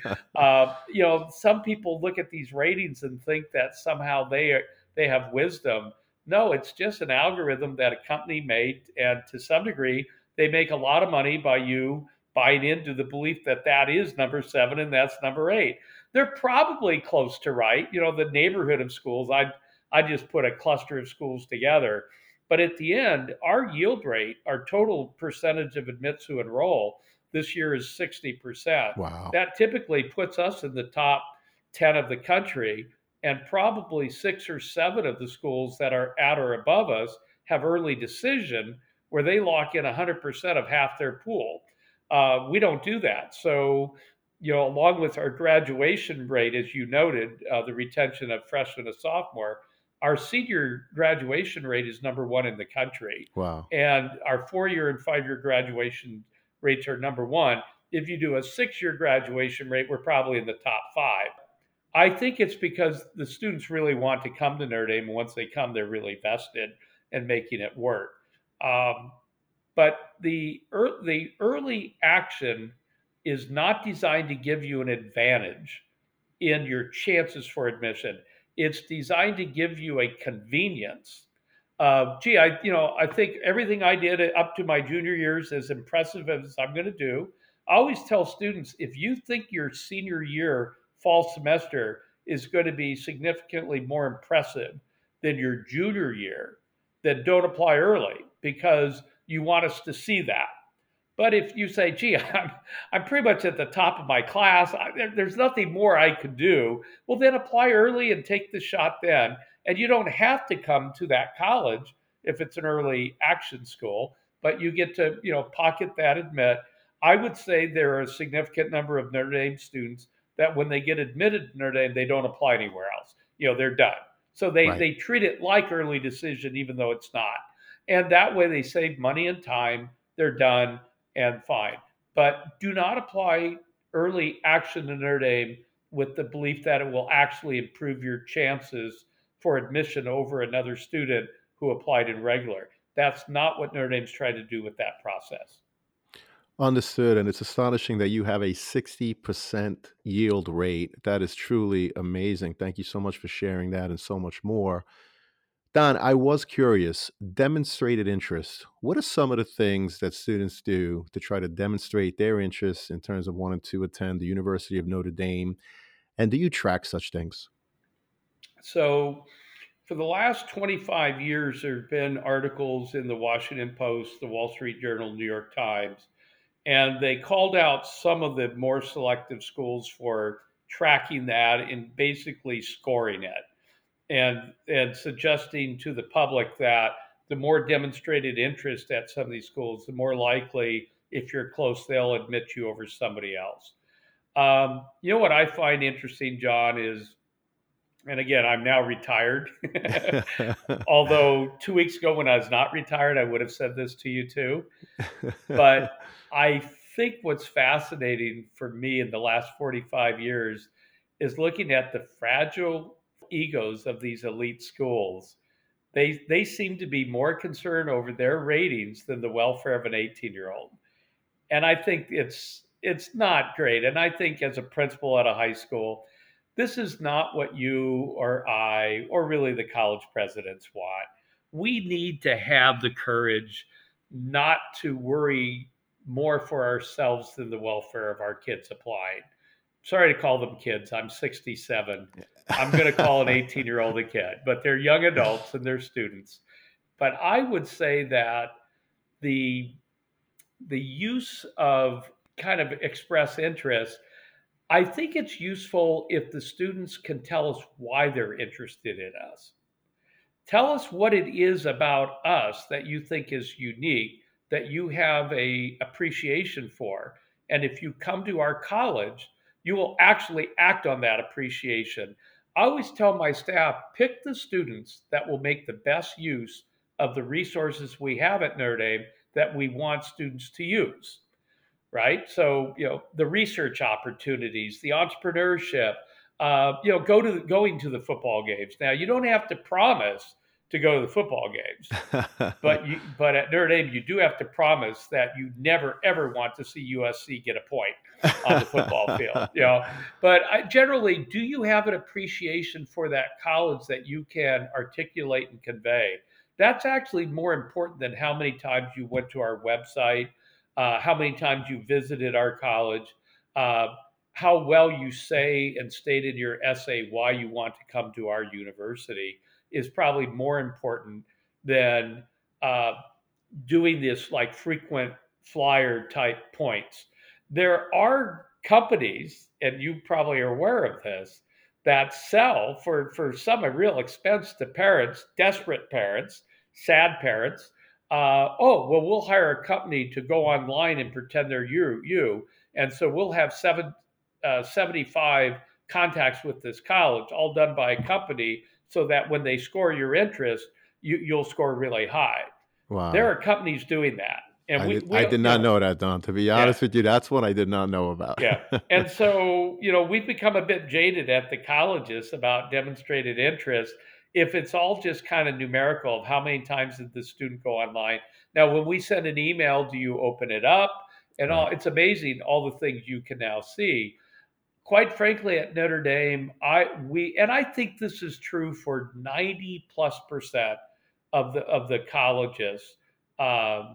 Some people look at these ratings and think that somehow they have wisdom. No, it's just an algorithm that a company made, and to some degree, they make a lot of money by you buying into the belief that is number 7 and that's number 8. They're probably close to right. The neighborhood of schools, I just put a cluster of schools together. But at the end, our yield rate, our total percentage of admits who enroll this year is 60%. Wow. That typically puts us in the top 10 of the country, and probably 6 or 7 of the schools that are at or above us have early decision where they lock in 100% of half their pool. We don't do that. So, along with our graduation rate, as you noted, the retention of freshman to sophomore, our senior graduation rate is number one in the country. Wow. And our 4-year and 5-year graduation rates are number one. If you do a 6-year graduation rate, we're probably in the top 5. I think it's because the students really want to come to Notre Dame. And once they come, they're really vested in making it work. But the early action is not designed to give you an advantage in your chances for admission. It's designed to give you a convenience. I think everything I did up to my junior years, as impressive as I'm going to do, I always tell students, if you think your senior year fall semester is going to be significantly more impressive than your junior year, then don't apply early because you want us to see that. But if you say, gee, I'm pretty much at the top of my class, there's nothing more I could do, well, then apply early and take the shot then. And you don't have to come to that college if it's an early action school, but you get to, pocket that admit. I would say there are a significant number of Notre Dame students that when they get admitted to Notre Dame, they don't apply anywhere else. They're done. So Right. they treat it like early decision, even though it's not. And that way they save money and time. They're done and fine. But do not apply early action to Notre Dame with the belief that it will actually improve your chances for admission over another student who applied in regular. That's not what Notre Dame's trying to do with that process. Understood. And it's astonishing that you have a 60% yield rate. That is truly amazing. Thank you so much for sharing that and so much more. Don, I was curious, demonstrated interest. What are some of the things that students do to try to demonstrate their interest in terms of wanting to attend the University of Notre Dame? And do you track such things? So, for the last 25 years, there have been articles in the Washington Post, the Wall Street Journal, New York Times, and they called out some of the more selective schools for tracking that and basically scoring it and suggesting to the public that the more demonstrated interest at some of these schools, the more likely, if you're close, they'll admit you over somebody else. What I find interesting, John, is, and again, I'm now retired. Although 2 weeks ago, when I was not retired, I would have said this to you too. But I think what's fascinating for me in the last 45 years is looking at the fragile egos of these elite schools. They seem to be more concerned over their ratings than the welfare of an 18-year-old. And I think it's not great. And I think as a principal at a high school, this is not what you or I or really the college presidents want. We need to have the courage not to worry more for ourselves than the welfare of our kids applied. Sorry to call them kids. I'm 67. I'm going to call an 18-year-old a kid, but they're young adults and they're students. But I would say that the the use of kind of express interest, I think it's useful if the students can tell us why they're interested in us. Tell us what it is about us that you think is unique, that you have a appreciation for. And if you come to our college, you will actually act on that appreciation. I always tell my staff, pick the students that will make the best use of the resources we have at Notre Dame that we want students to use, right? So, the research opportunities, the entrepreneurship, going to the football games. Now, you don't have to promise to go to the football games, but at Notre Dame, you do have to promise that you never ever want to see USC get a point on the football field. But generally, do you have an appreciation for that college that you can articulate and convey? That's actually more important than how many times you went to our website, how many times you visited our college, uh, how well you say and state in your essay why you want to come to our university. is probably more important than uh, doing this like frequent flyer type points. There are companies, and you probably are aware of this, that sell for some a real expense to parents, desperate parents, sad parents. Oh, well, we'll hire a company to go online and pretend they're you. And so we'll have 75 contacts with this college, all done by a company, so that when they score your interest, you'll score really high. There Wow. are companies doing that, and we I did not know that, Don. To be yeah, honest with you, that's what I did not know about. yeah. And so, we've become a bit jaded at the colleges about demonstrated interest if it's all just kind of numerical of how many times did the student go online. Now, when we send an email, do you open it up? And all, Right. it's amazing all the things you can now see. Quite frankly, at Notre Dame, I think this is true for 90+% of the colleges. Um,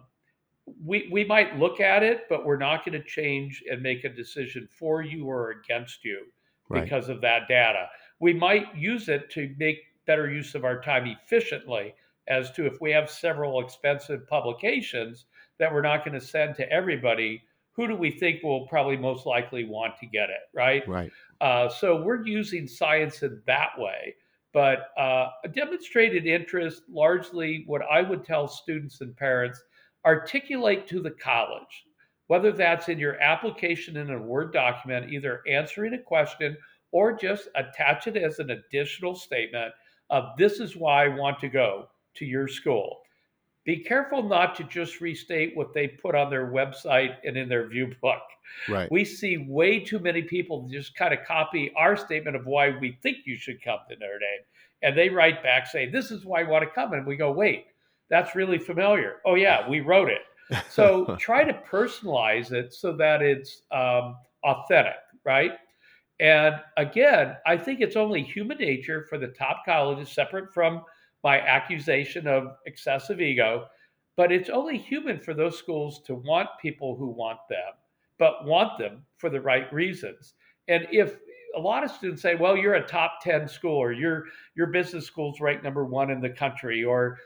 we might look at it, but we're not going to change and make a decision for you or against you Right. because of that data. We might use it to make better use of our time efficiently, as to if we have several expensive publications that we're not going to send to everybody, who do we think will probably most likely want to get it, right? Right. So we're using science in that way. But a demonstrated interest, largely what I would tell students and parents, articulate to the college, whether that's in your application in a Word document, either answering a question or just attach it as an additional statement of this is why I want to go to your school. Be careful not to just restate what they put on their website and in their view book. Right. We see way too many people just kind of copy our statement of why we think you should come to Notre Dame. And they write back saying, this is why I want to come. And we go, wait, that's really familiar. Oh, yeah, we wrote it. So try to personalize it so that it's authentic, right? And again, I think it's only human nature for the top colleges, separate from my accusation of excessive ego, but it's only human for those schools to want people who want them, but want them for the right reasons. And if a lot of students say, well, you're a top 10 school, or your business school's ranked number one in the country, or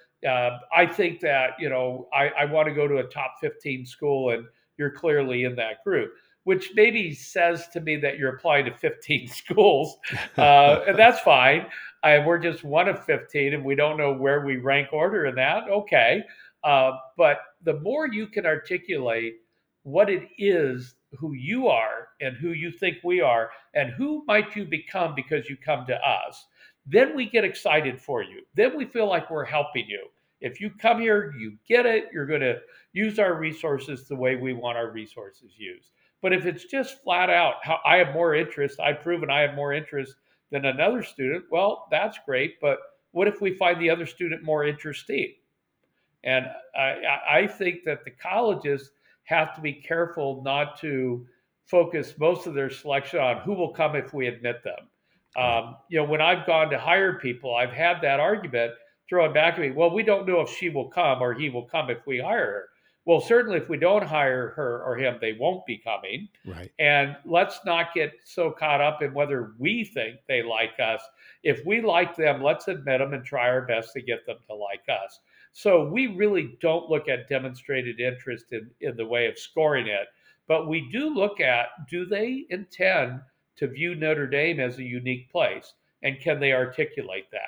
I think that, I want to go to a top 15 school and you're clearly in that group, which maybe says to me that you're applying to 15 schools. And that's fine. We're just one of 15 and we don't know where we rank order in that. Okay. But the more you can articulate what it is, who you are and who you think we are, and who might you become because you come to us, then we get excited for you. Then we feel like we're helping you. If you come here, you get it, you're going to use our resources the way we want our resources used. But if it's just flat out, how I have more interest, I've proven I have more interest than another student, well, that's great. But what if we find the other student more interesting? And I think that the colleges have to be careful not to focus most of their selection on who will come if we admit them. Right. When I've gone to hire people, I've had that argument thrown back at me. Well, we don't know if she will come or he will come if we hire her. Well, certainly if we don't hire her or him, they won't be coming. Right. And let's not get so caught up in whether we think they like us. If we like them, let's admit them and try our best to get them to like us. So we really don't look at demonstrated interest in the way of scoring it, but we do look at, do they intend to view Notre Dame as a unique place? And can they articulate that?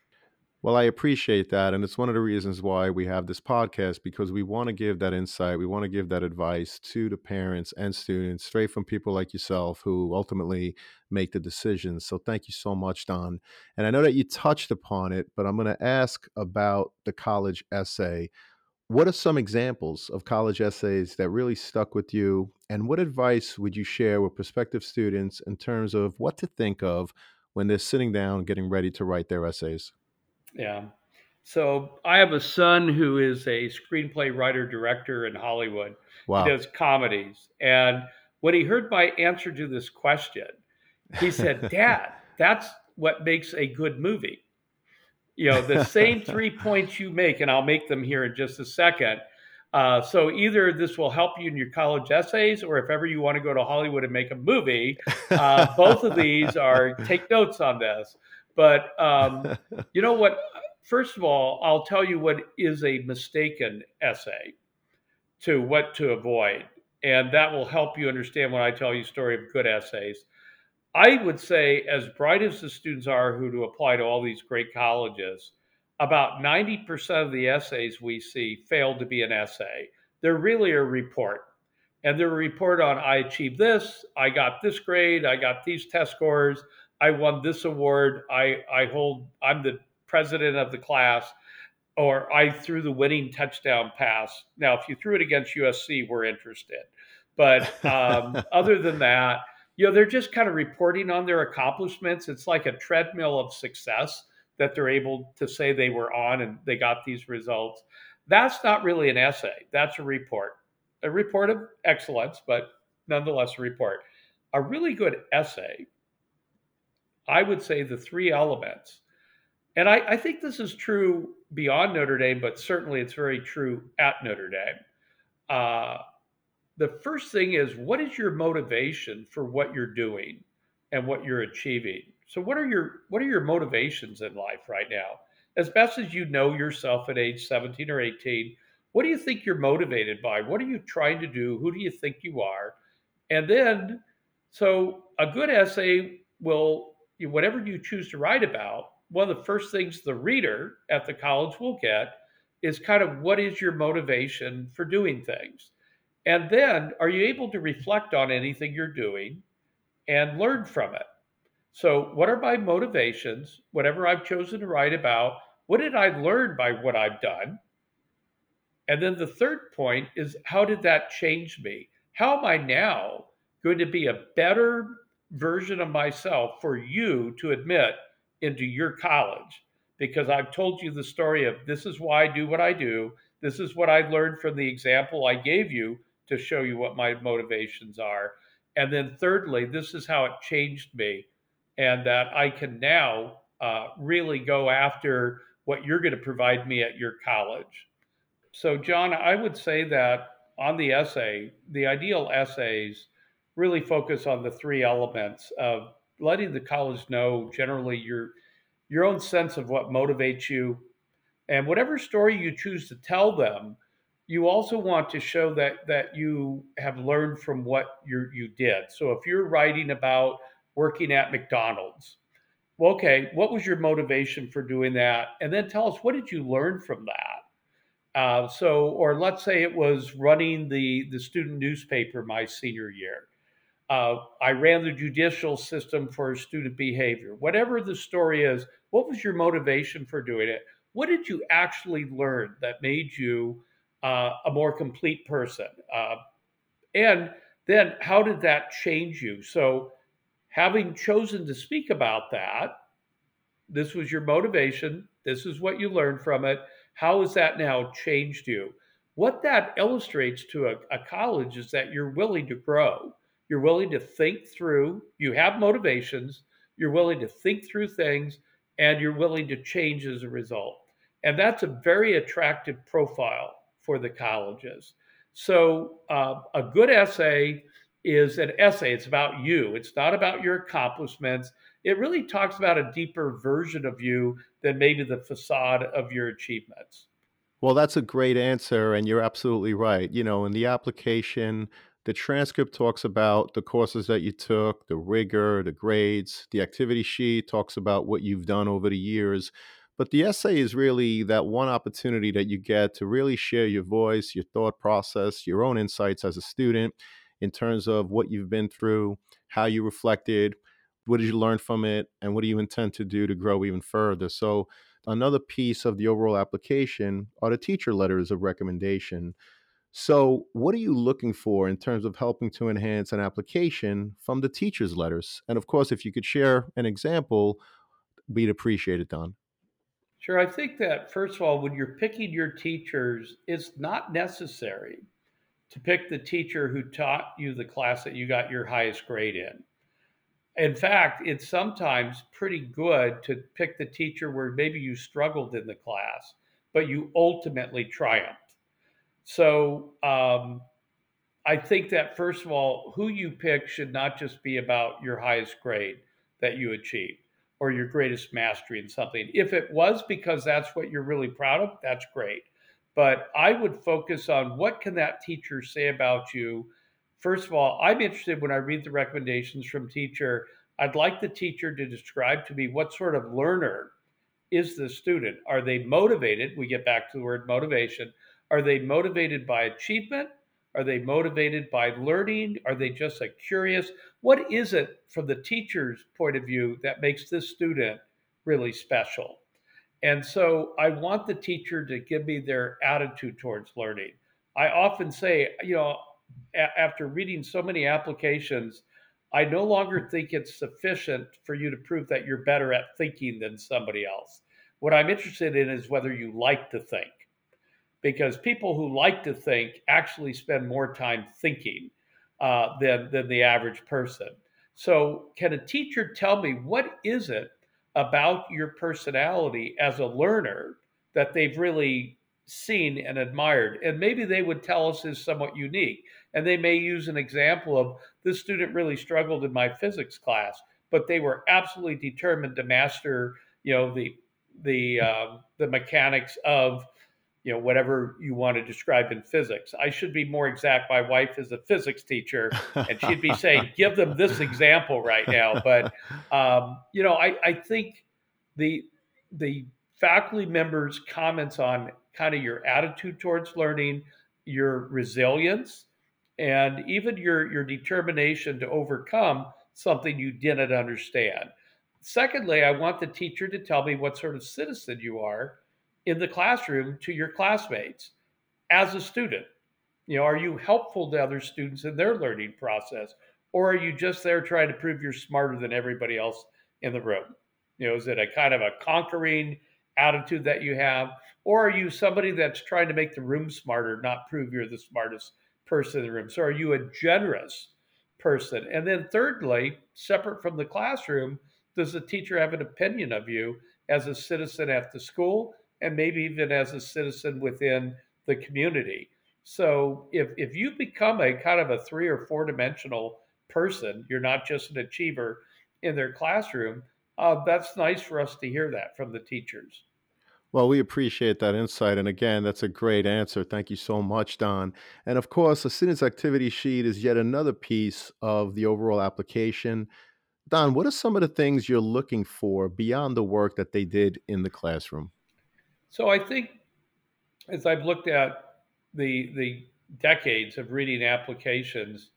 Well, I appreciate that. And it's one of the reasons why we have this podcast, because we want to give that insight. We want to give that advice to the parents and students straight from people like yourself who ultimately make the decisions. So thank you so much, Don. And I know that you touched upon it, but I'm going to ask about the college essay. What are some examples of college essays that really stuck with you? And what advice would you share with prospective students in terms of what to think of when they're sitting down getting ready to write their essays? Yeah. So I have a son who is a screenplay writer director in Hollywood. He Wow. does comedies. And when he heard my answer to this question, he said, Dad, that's what makes a good movie. The same 3 points you make, and I'll make them here in just a second. So either this will help you in your college essays, or if ever you want to go to Hollywood and make a movie, both of these are, take notes on this. But you know what? First of all, I'll tell you what is a mistaken essay to what to avoid. And that will help you understand when I tell you a story of good essays. I would say, as bright as the students are who to apply to all these great colleges, about 90% of the essays we see fail to be an essay. They're really a report. And they're a report on I achieved this, I got this grade, I got these test scores, I won this award, I'm the president of the class, or I threw the winning touchdown pass. Now, if you threw it against USC, we're interested. But other than that, they're just kind of reporting on their accomplishments. It's like a treadmill of success that they're able to say they were on and they got these results. That's not really an essay. That's a report of excellence, but nonetheless a report. A really good essay, I would say the three elements, and I think this is true beyond Notre Dame, but certainly it's very true at Notre Dame. Uh, the first thing is, what is your motivation for what you're doing and what you're achieving? So what are your motivations in life right now? As best as you know yourself at age 17 or 18, what do you think you're motivated by? What are you trying to do? Who do you think you are? And then, so a good essay will, whatever you choose to write about, one of the first things the reader at the college will get is kind of what is your motivation for doing things? And then are you able to reflect on anything you're doing and learn from it? So, what are my motivations? Whatever I've chosen to write about, what did I learn by what I've done? And then the third point is, how did that change me? How am I now going to be a better version of myself for you to admit into your college? Because I've told you the story of this is why I do what I do. This is what I learned from the example I gave you to show you what my motivations are. And then thirdly, this is how it changed me, and that I can now really go after what you're going to provide me at your college. So, John, I would say that on the essay, the ideal essays really focus on the three elements of letting the college know generally your own sense of what motivates you, and whatever story you choose to tell them. You also want to show that you have learned from what you did. So, if you're writing about working at McDonald's, well, okay, what was your motivation for doing that? And then tell us, what did you learn from that? Or let's say it was running the student newspaper my senior year. I ran the judicial system for student behavior. Whatever the story is, what was your motivation for doing it? What did you actually learn that made you a more complete person? And then how did that change you? So, having chosen to speak about that, this was your motivation. This is what you learned from it. How has that now changed you? What that illustrates to a college is that you're willing to grow. You're willing to think through, you have motivations, you're willing to think through things, and you're willing to change as a result. And that's a very attractive profile for the colleges. So, a good essay is an essay. It's about you, it's not about your accomplishments. It really talks about a deeper version of you than maybe the facade of your achievements. Well, that's a great answer, and you're absolutely right. In the application, the transcript talks about the courses that you took, the rigor, the grades. The activity sheet talks about what you've done over the years. But the essay is really that one opportunity that you get to really share your voice, your thought process, your own insights as a student in terms of what you've been through, how you reflected, what did you learn from it, and what do you intend to do to grow even further. So, another piece of the overall application are the teacher letters of recommendation. So, what are you looking for in terms of helping to enhance an application from the teacher's letters? And of course, if you could share an example, we'd appreciate it, Don. Sure, I think that first of all, when you're picking your teachers, it's not necessary to pick the teacher who taught you the class that you got your highest grade in. In fact, it's sometimes pretty good to pick the teacher where maybe you struggled in the class, but you ultimately triumphed. So, I think that first of all, who you pick should not just be about your highest grade that you achieved. or your greatest mastery in something. If it was because that's what you're really proud of, that's great. But I would focus on what can that teacher say about you. First of all, I'm interested when I read the recommendations from teacher, I'd like the teacher to describe to me what sort of learner is the student. Are they motivated? We get back to the word motivation. Are they motivated by achievement? Are they motivated by learning? Are they just a curious? What is it from the teacher's point of view that makes this student really special? And so I want the teacher to give me their attitude towards learning. I often say, after reading so many applications, I no longer think it's sufficient for you to prove that you're better at thinking than somebody else. What I'm interested in is whether you like to think, because people who like to think actually spend more time thinking than the average person. So, can a teacher tell me what is it about your personality as a learner that they've really seen and admired? And maybe they would tell us is somewhat unique. And they may use an example of this student really struggled in my physics class, but they were absolutely determined to master, the mechanics of whatever you want to describe in physics. I should be more exact. My wife is a physics teacher, and she'd be saying, "Give them this example right now." But I think the faculty members' comments on kind of your attitude towards learning, your resilience, and even your determination to overcome something you didn't understand. Secondly, I want the teacher to tell me what sort of citizen you are in the classroom to your classmates as a student. Are you helpful to other students in their learning process? Or are you just there trying to prove you're smarter than everybody else in the room? Is it a kind of a conquering attitude that you have? Or are you somebody that's trying to make the room smarter, not prove you're the smartest person in the room? So are you a generous person? And then thirdly, separate from the classroom, does the teacher have an opinion of you as a citizen at the school and maybe even as a citizen within the community? So if you become a kind of a 3 or 4 dimensional person, you're not just an achiever in their classroom. That's nice for us to hear that from the teachers. Well, we appreciate that insight. And again, that's a great answer. Thank you so much, Don. And of course, a student's activity sheet is yet another piece of the overall application. Don, what are some of the things you're looking for beyond the work that they did in the classroom? So I think as I've looked at the decades of reading applications,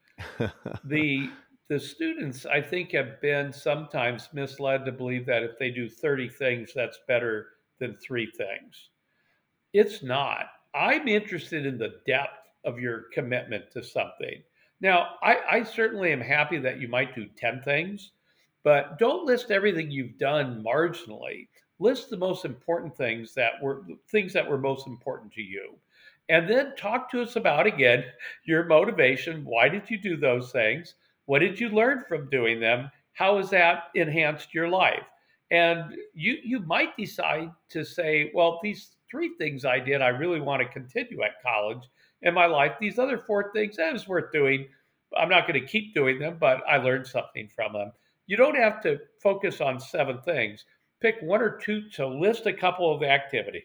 the the students I think have been sometimes misled to believe that if they do 30 things, that's better than 3 things. It's not. I'm interested in the depth of your commitment to something. Now, I certainly am happy that you might do 10 things, but don't list everything you've done marginally. List the most important things that were most important to you. And then talk to us about again your motivation. Why did you do those things? What did you learn from doing them? How has that enhanced your life? And you might decide to say, well, these 3 things I did, I really want to continue at college in my life. These other 4 things, that was worth doing. I'm not going to keep doing them, but I learned something from them. You don't have to focus on 7 things. Pick 1 or 2 to list a couple of activity.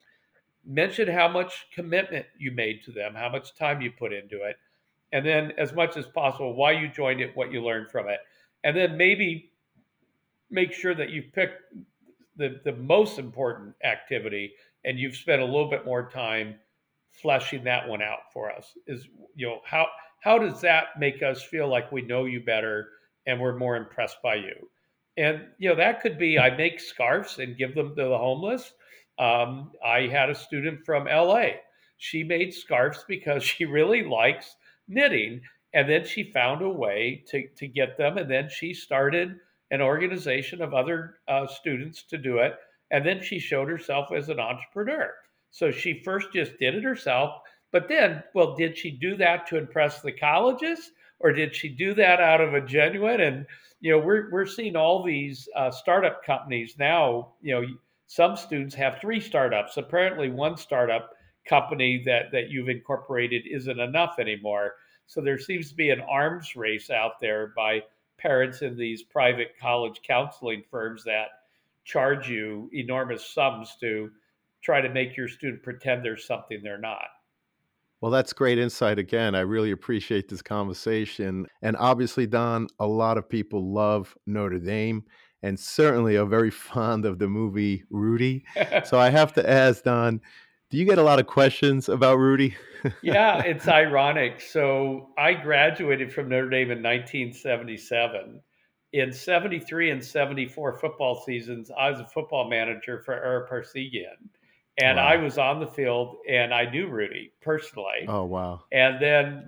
Mention how much commitment you made to them, how much time you put into it, and then as much as possible why you joined it, what you learned from it. And then maybe make sure that you've picked the most important activity and you've spent a little bit more time fleshing that one out for us. Is how does that make us feel like we know you better and we're more impressed by you? And that could be I make scarves and give them to the homeless. I had a student from LA. She made scarves because she really likes knitting, and then she found a way to get them, and then she started an organization of other students to do it. And then she showed herself as an entrepreneur. So she first just did it herself. But then, well, did she do that to impress the colleges? Or did she do that out of a genuine? And, we're seeing all these startup companies now. Some students have 3 startups. Apparently, one startup company that you've incorporated isn't enough anymore. So there seems to be an arms race out there by parents in these private college counseling firms that charge you enormous sums to try to make your student pretend there's something they're not. Well, that's great insight again. I really appreciate this conversation. And obviously, Don, a lot of people love Notre Dame and certainly are very fond of the movie Rudy. So I have to ask, Don, do you get a lot of questions about Rudy? Yeah, it's ironic. So I graduated from Notre Dame in 1977. In 73 and 74 football seasons, I was a football manager for Ara Parsegian. And I Wow. was on the field and I knew Rudy personally. Oh, wow. And then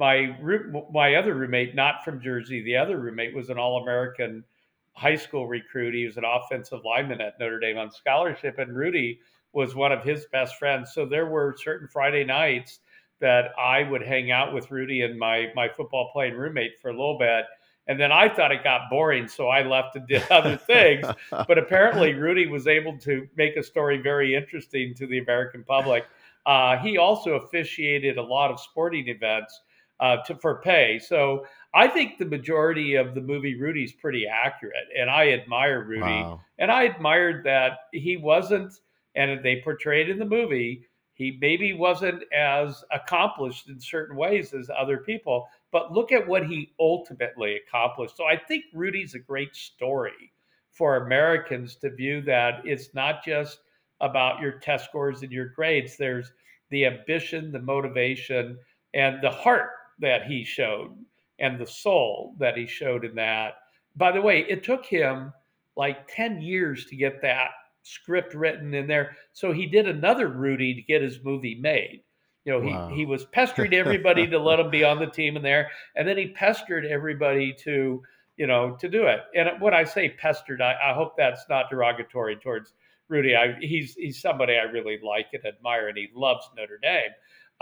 my other roommate, not from Jersey, the other roommate was an All-American high school recruit. He was an offensive lineman at Notre Dame on scholarship, and Rudy was one of his best friends. So there were certain Friday nights that I would hang out with Rudy and my football playing roommate for a little bit. And then I thought it got boring, so I left and did other things. But apparently, Rudy was able to make a story very interesting to the American public. He also officiated a lot of sporting events for pay. So I think the majority of the movie Rudy is pretty accurate, and I admire Rudy, Wow. and I admired that he wasn't, and they portrayed in the movie, he maybe wasn't as accomplished in certain ways as other people, but look at what he ultimately accomplished. So I think Rudy's a great story for Americans to view that it's not just about your test scores and your grades. There's the ambition, the motivation, and the heart that he showed and the soul that he showed in that. By the way, it took him like 10 years to get that script written in there. So he did another Rudy to get his movie made. You know, he Wow. was pestering everybody to let him be on the team in there, and then he pestered everybody to, to do it. And when I say pestered, I hope that's not derogatory towards Rudy. He's somebody I really like and admire, and he loves Notre Dame.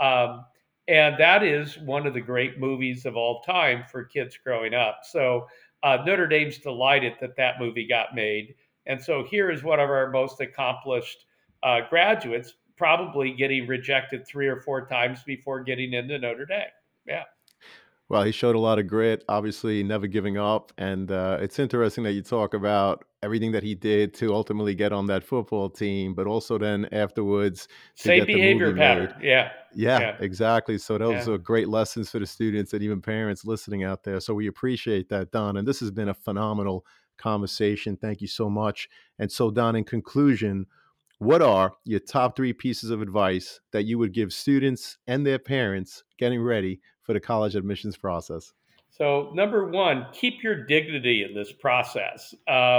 And that is one of the great movies of all time for kids growing up. So Notre Dame's delighted that that movie got made. And so here is one of our most accomplished graduates, probably getting rejected 3 or 4 times before getting into Notre Dame. Yeah. Well, he showed a lot of grit, obviously never giving up. And it's interesting that you talk about everything that he did to ultimately get on that football team, but also then afterwards to Same get the behavior movie made. pattern. Yeah. Yeah, Yeah. exactly. So those Yeah. are great lessons for the students and even parents listening out there. So we appreciate that, Don. And this has been a phenomenal conversation. Thank you so much. And so, Don, in conclusion, what are your top three pieces of advice that you would give students and their parents getting ready for the college admissions process? So, number one, keep your dignity in this process.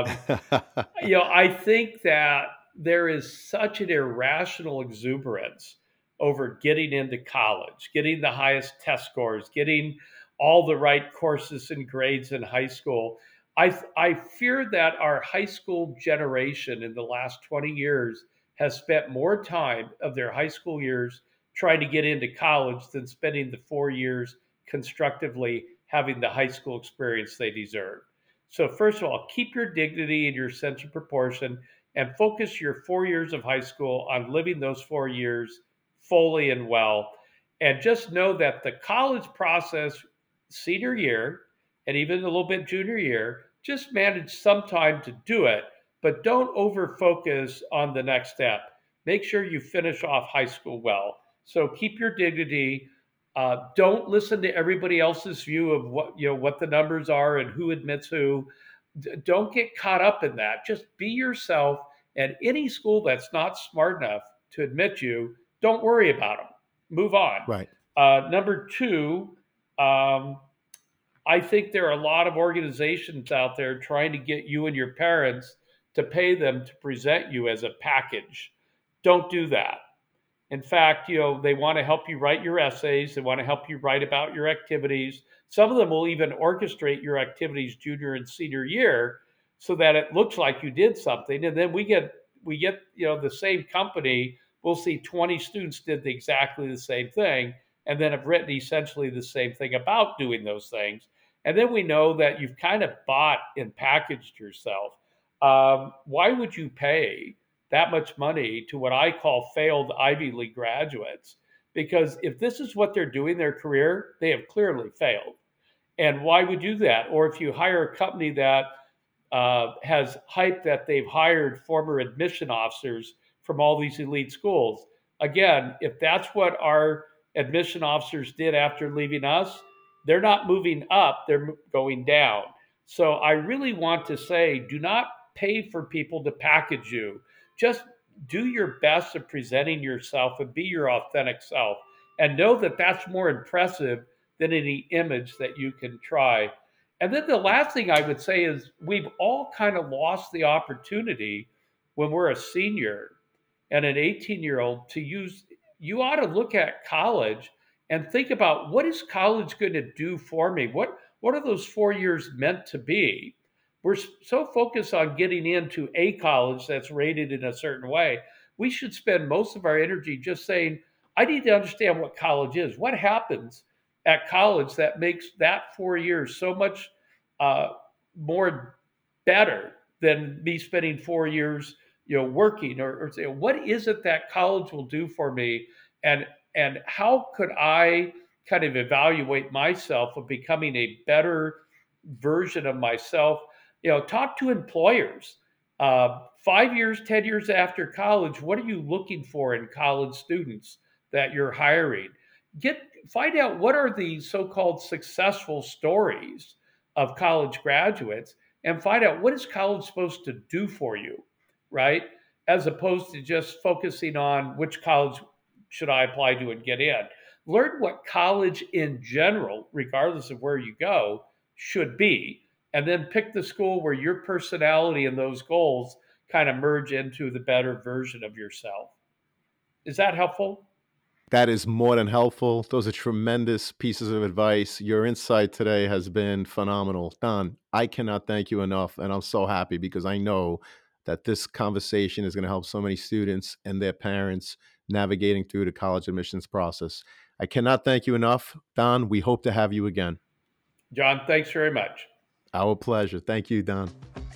I think that there is such an irrational exuberance over getting into college, getting the highest test scores, getting all the right courses and grades in high school. I fear that our high school generation in the last 20 years has spent more time of their high school years trying to get into college than spending the 4 years constructively having the high school experience they deserve. So, first of all, keep your dignity and your sense of proportion and focus your 4 years of high school on living those 4 years fully and well. And just know that the college process, senior year, and even a little bit junior year, just manage some time to do it, but don't over focus on the next step. Make sure you finish off high school well. So keep your dignity. Don't listen to everybody else's view of what the numbers are and who admits who. Don't get caught up in that. Just be yourself. And any school that's not smart enough to admit you, don't worry about them. Move on. Right. Number two, um, I think there are a lot of organizations out there trying to get you and your parents to pay them to present you as a package. Don't do that. In fact, they want to help you write your essays. They want to help you write about your activities. Some of them will even orchestrate your activities junior and senior year so that it looks like you did something. And then we get the same company. We'll see 20 students did exactly the same thing and then have written essentially the same thing about doing those things. And then we know that you've kind of bought and packaged yourself. Why would you pay that much money to what I call failed Ivy League graduates? Because if this is what they're doing their career, they have clearly failed. And why would you do that? Or if you hire a company that has hype that they've hired former admission officers from all these elite schools. Again, if that's what our admission officers did after leaving us, they're not moving up, they're going down. So I really want to say, do not pay for people to package you. Just do your best at presenting yourself and be your authentic self. And know that that's more impressive than any image that you can try. And then the last thing I would say is we've all kind of lost the opportunity when we're a senior and an 18-year-old to use, you ought to look at college and think about, what is college going to do for me? What are those 4 years meant to be? We're so focused on getting into a college that's rated in a certain way. We should spend most of our energy just saying, I need to understand what college is. What happens at college that makes that 4 years so much more better than me spending 4 years, working, or say, what is it that college will do for me, and how could I kind of evaluate myself of becoming a better version of myself? Talk to employers. 5 years, 10 years after college, what are you looking for in college students that you're hiring? Find out what are the so-called successful stories of college graduates, and find out what is college supposed to do for you, right? As opposed to just focusing on which college should I apply to and get in. Learn what college in general, regardless of where you go, should be, and then pick the school where your personality and those goals kind of merge into the better version of yourself. Is that helpful? That is more than helpful. Those are tremendous pieces of advice. Your insight today has been phenomenal. Don, I cannot thank you enough. And I'm so happy because I know that this conversation is going to help so many students and their parents navigating through the college admissions process. I cannot thank you enough. Don, we hope to have you again. John, thanks very much. Our pleasure. Thank you, Don.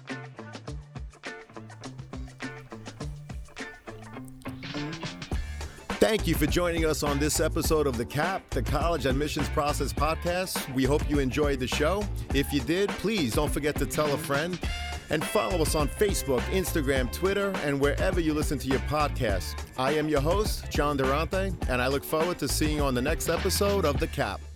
Thank you for joining us on this episode of the CAP, the College Admissions Process Podcast. We hope you enjoyed the show. If you did, please don't forget to tell a friend and follow us on Facebook, Instagram, Twitter, and wherever you listen to your podcasts. I am your host, John Durante, and I look forward to seeing you on the next episode of the CAP.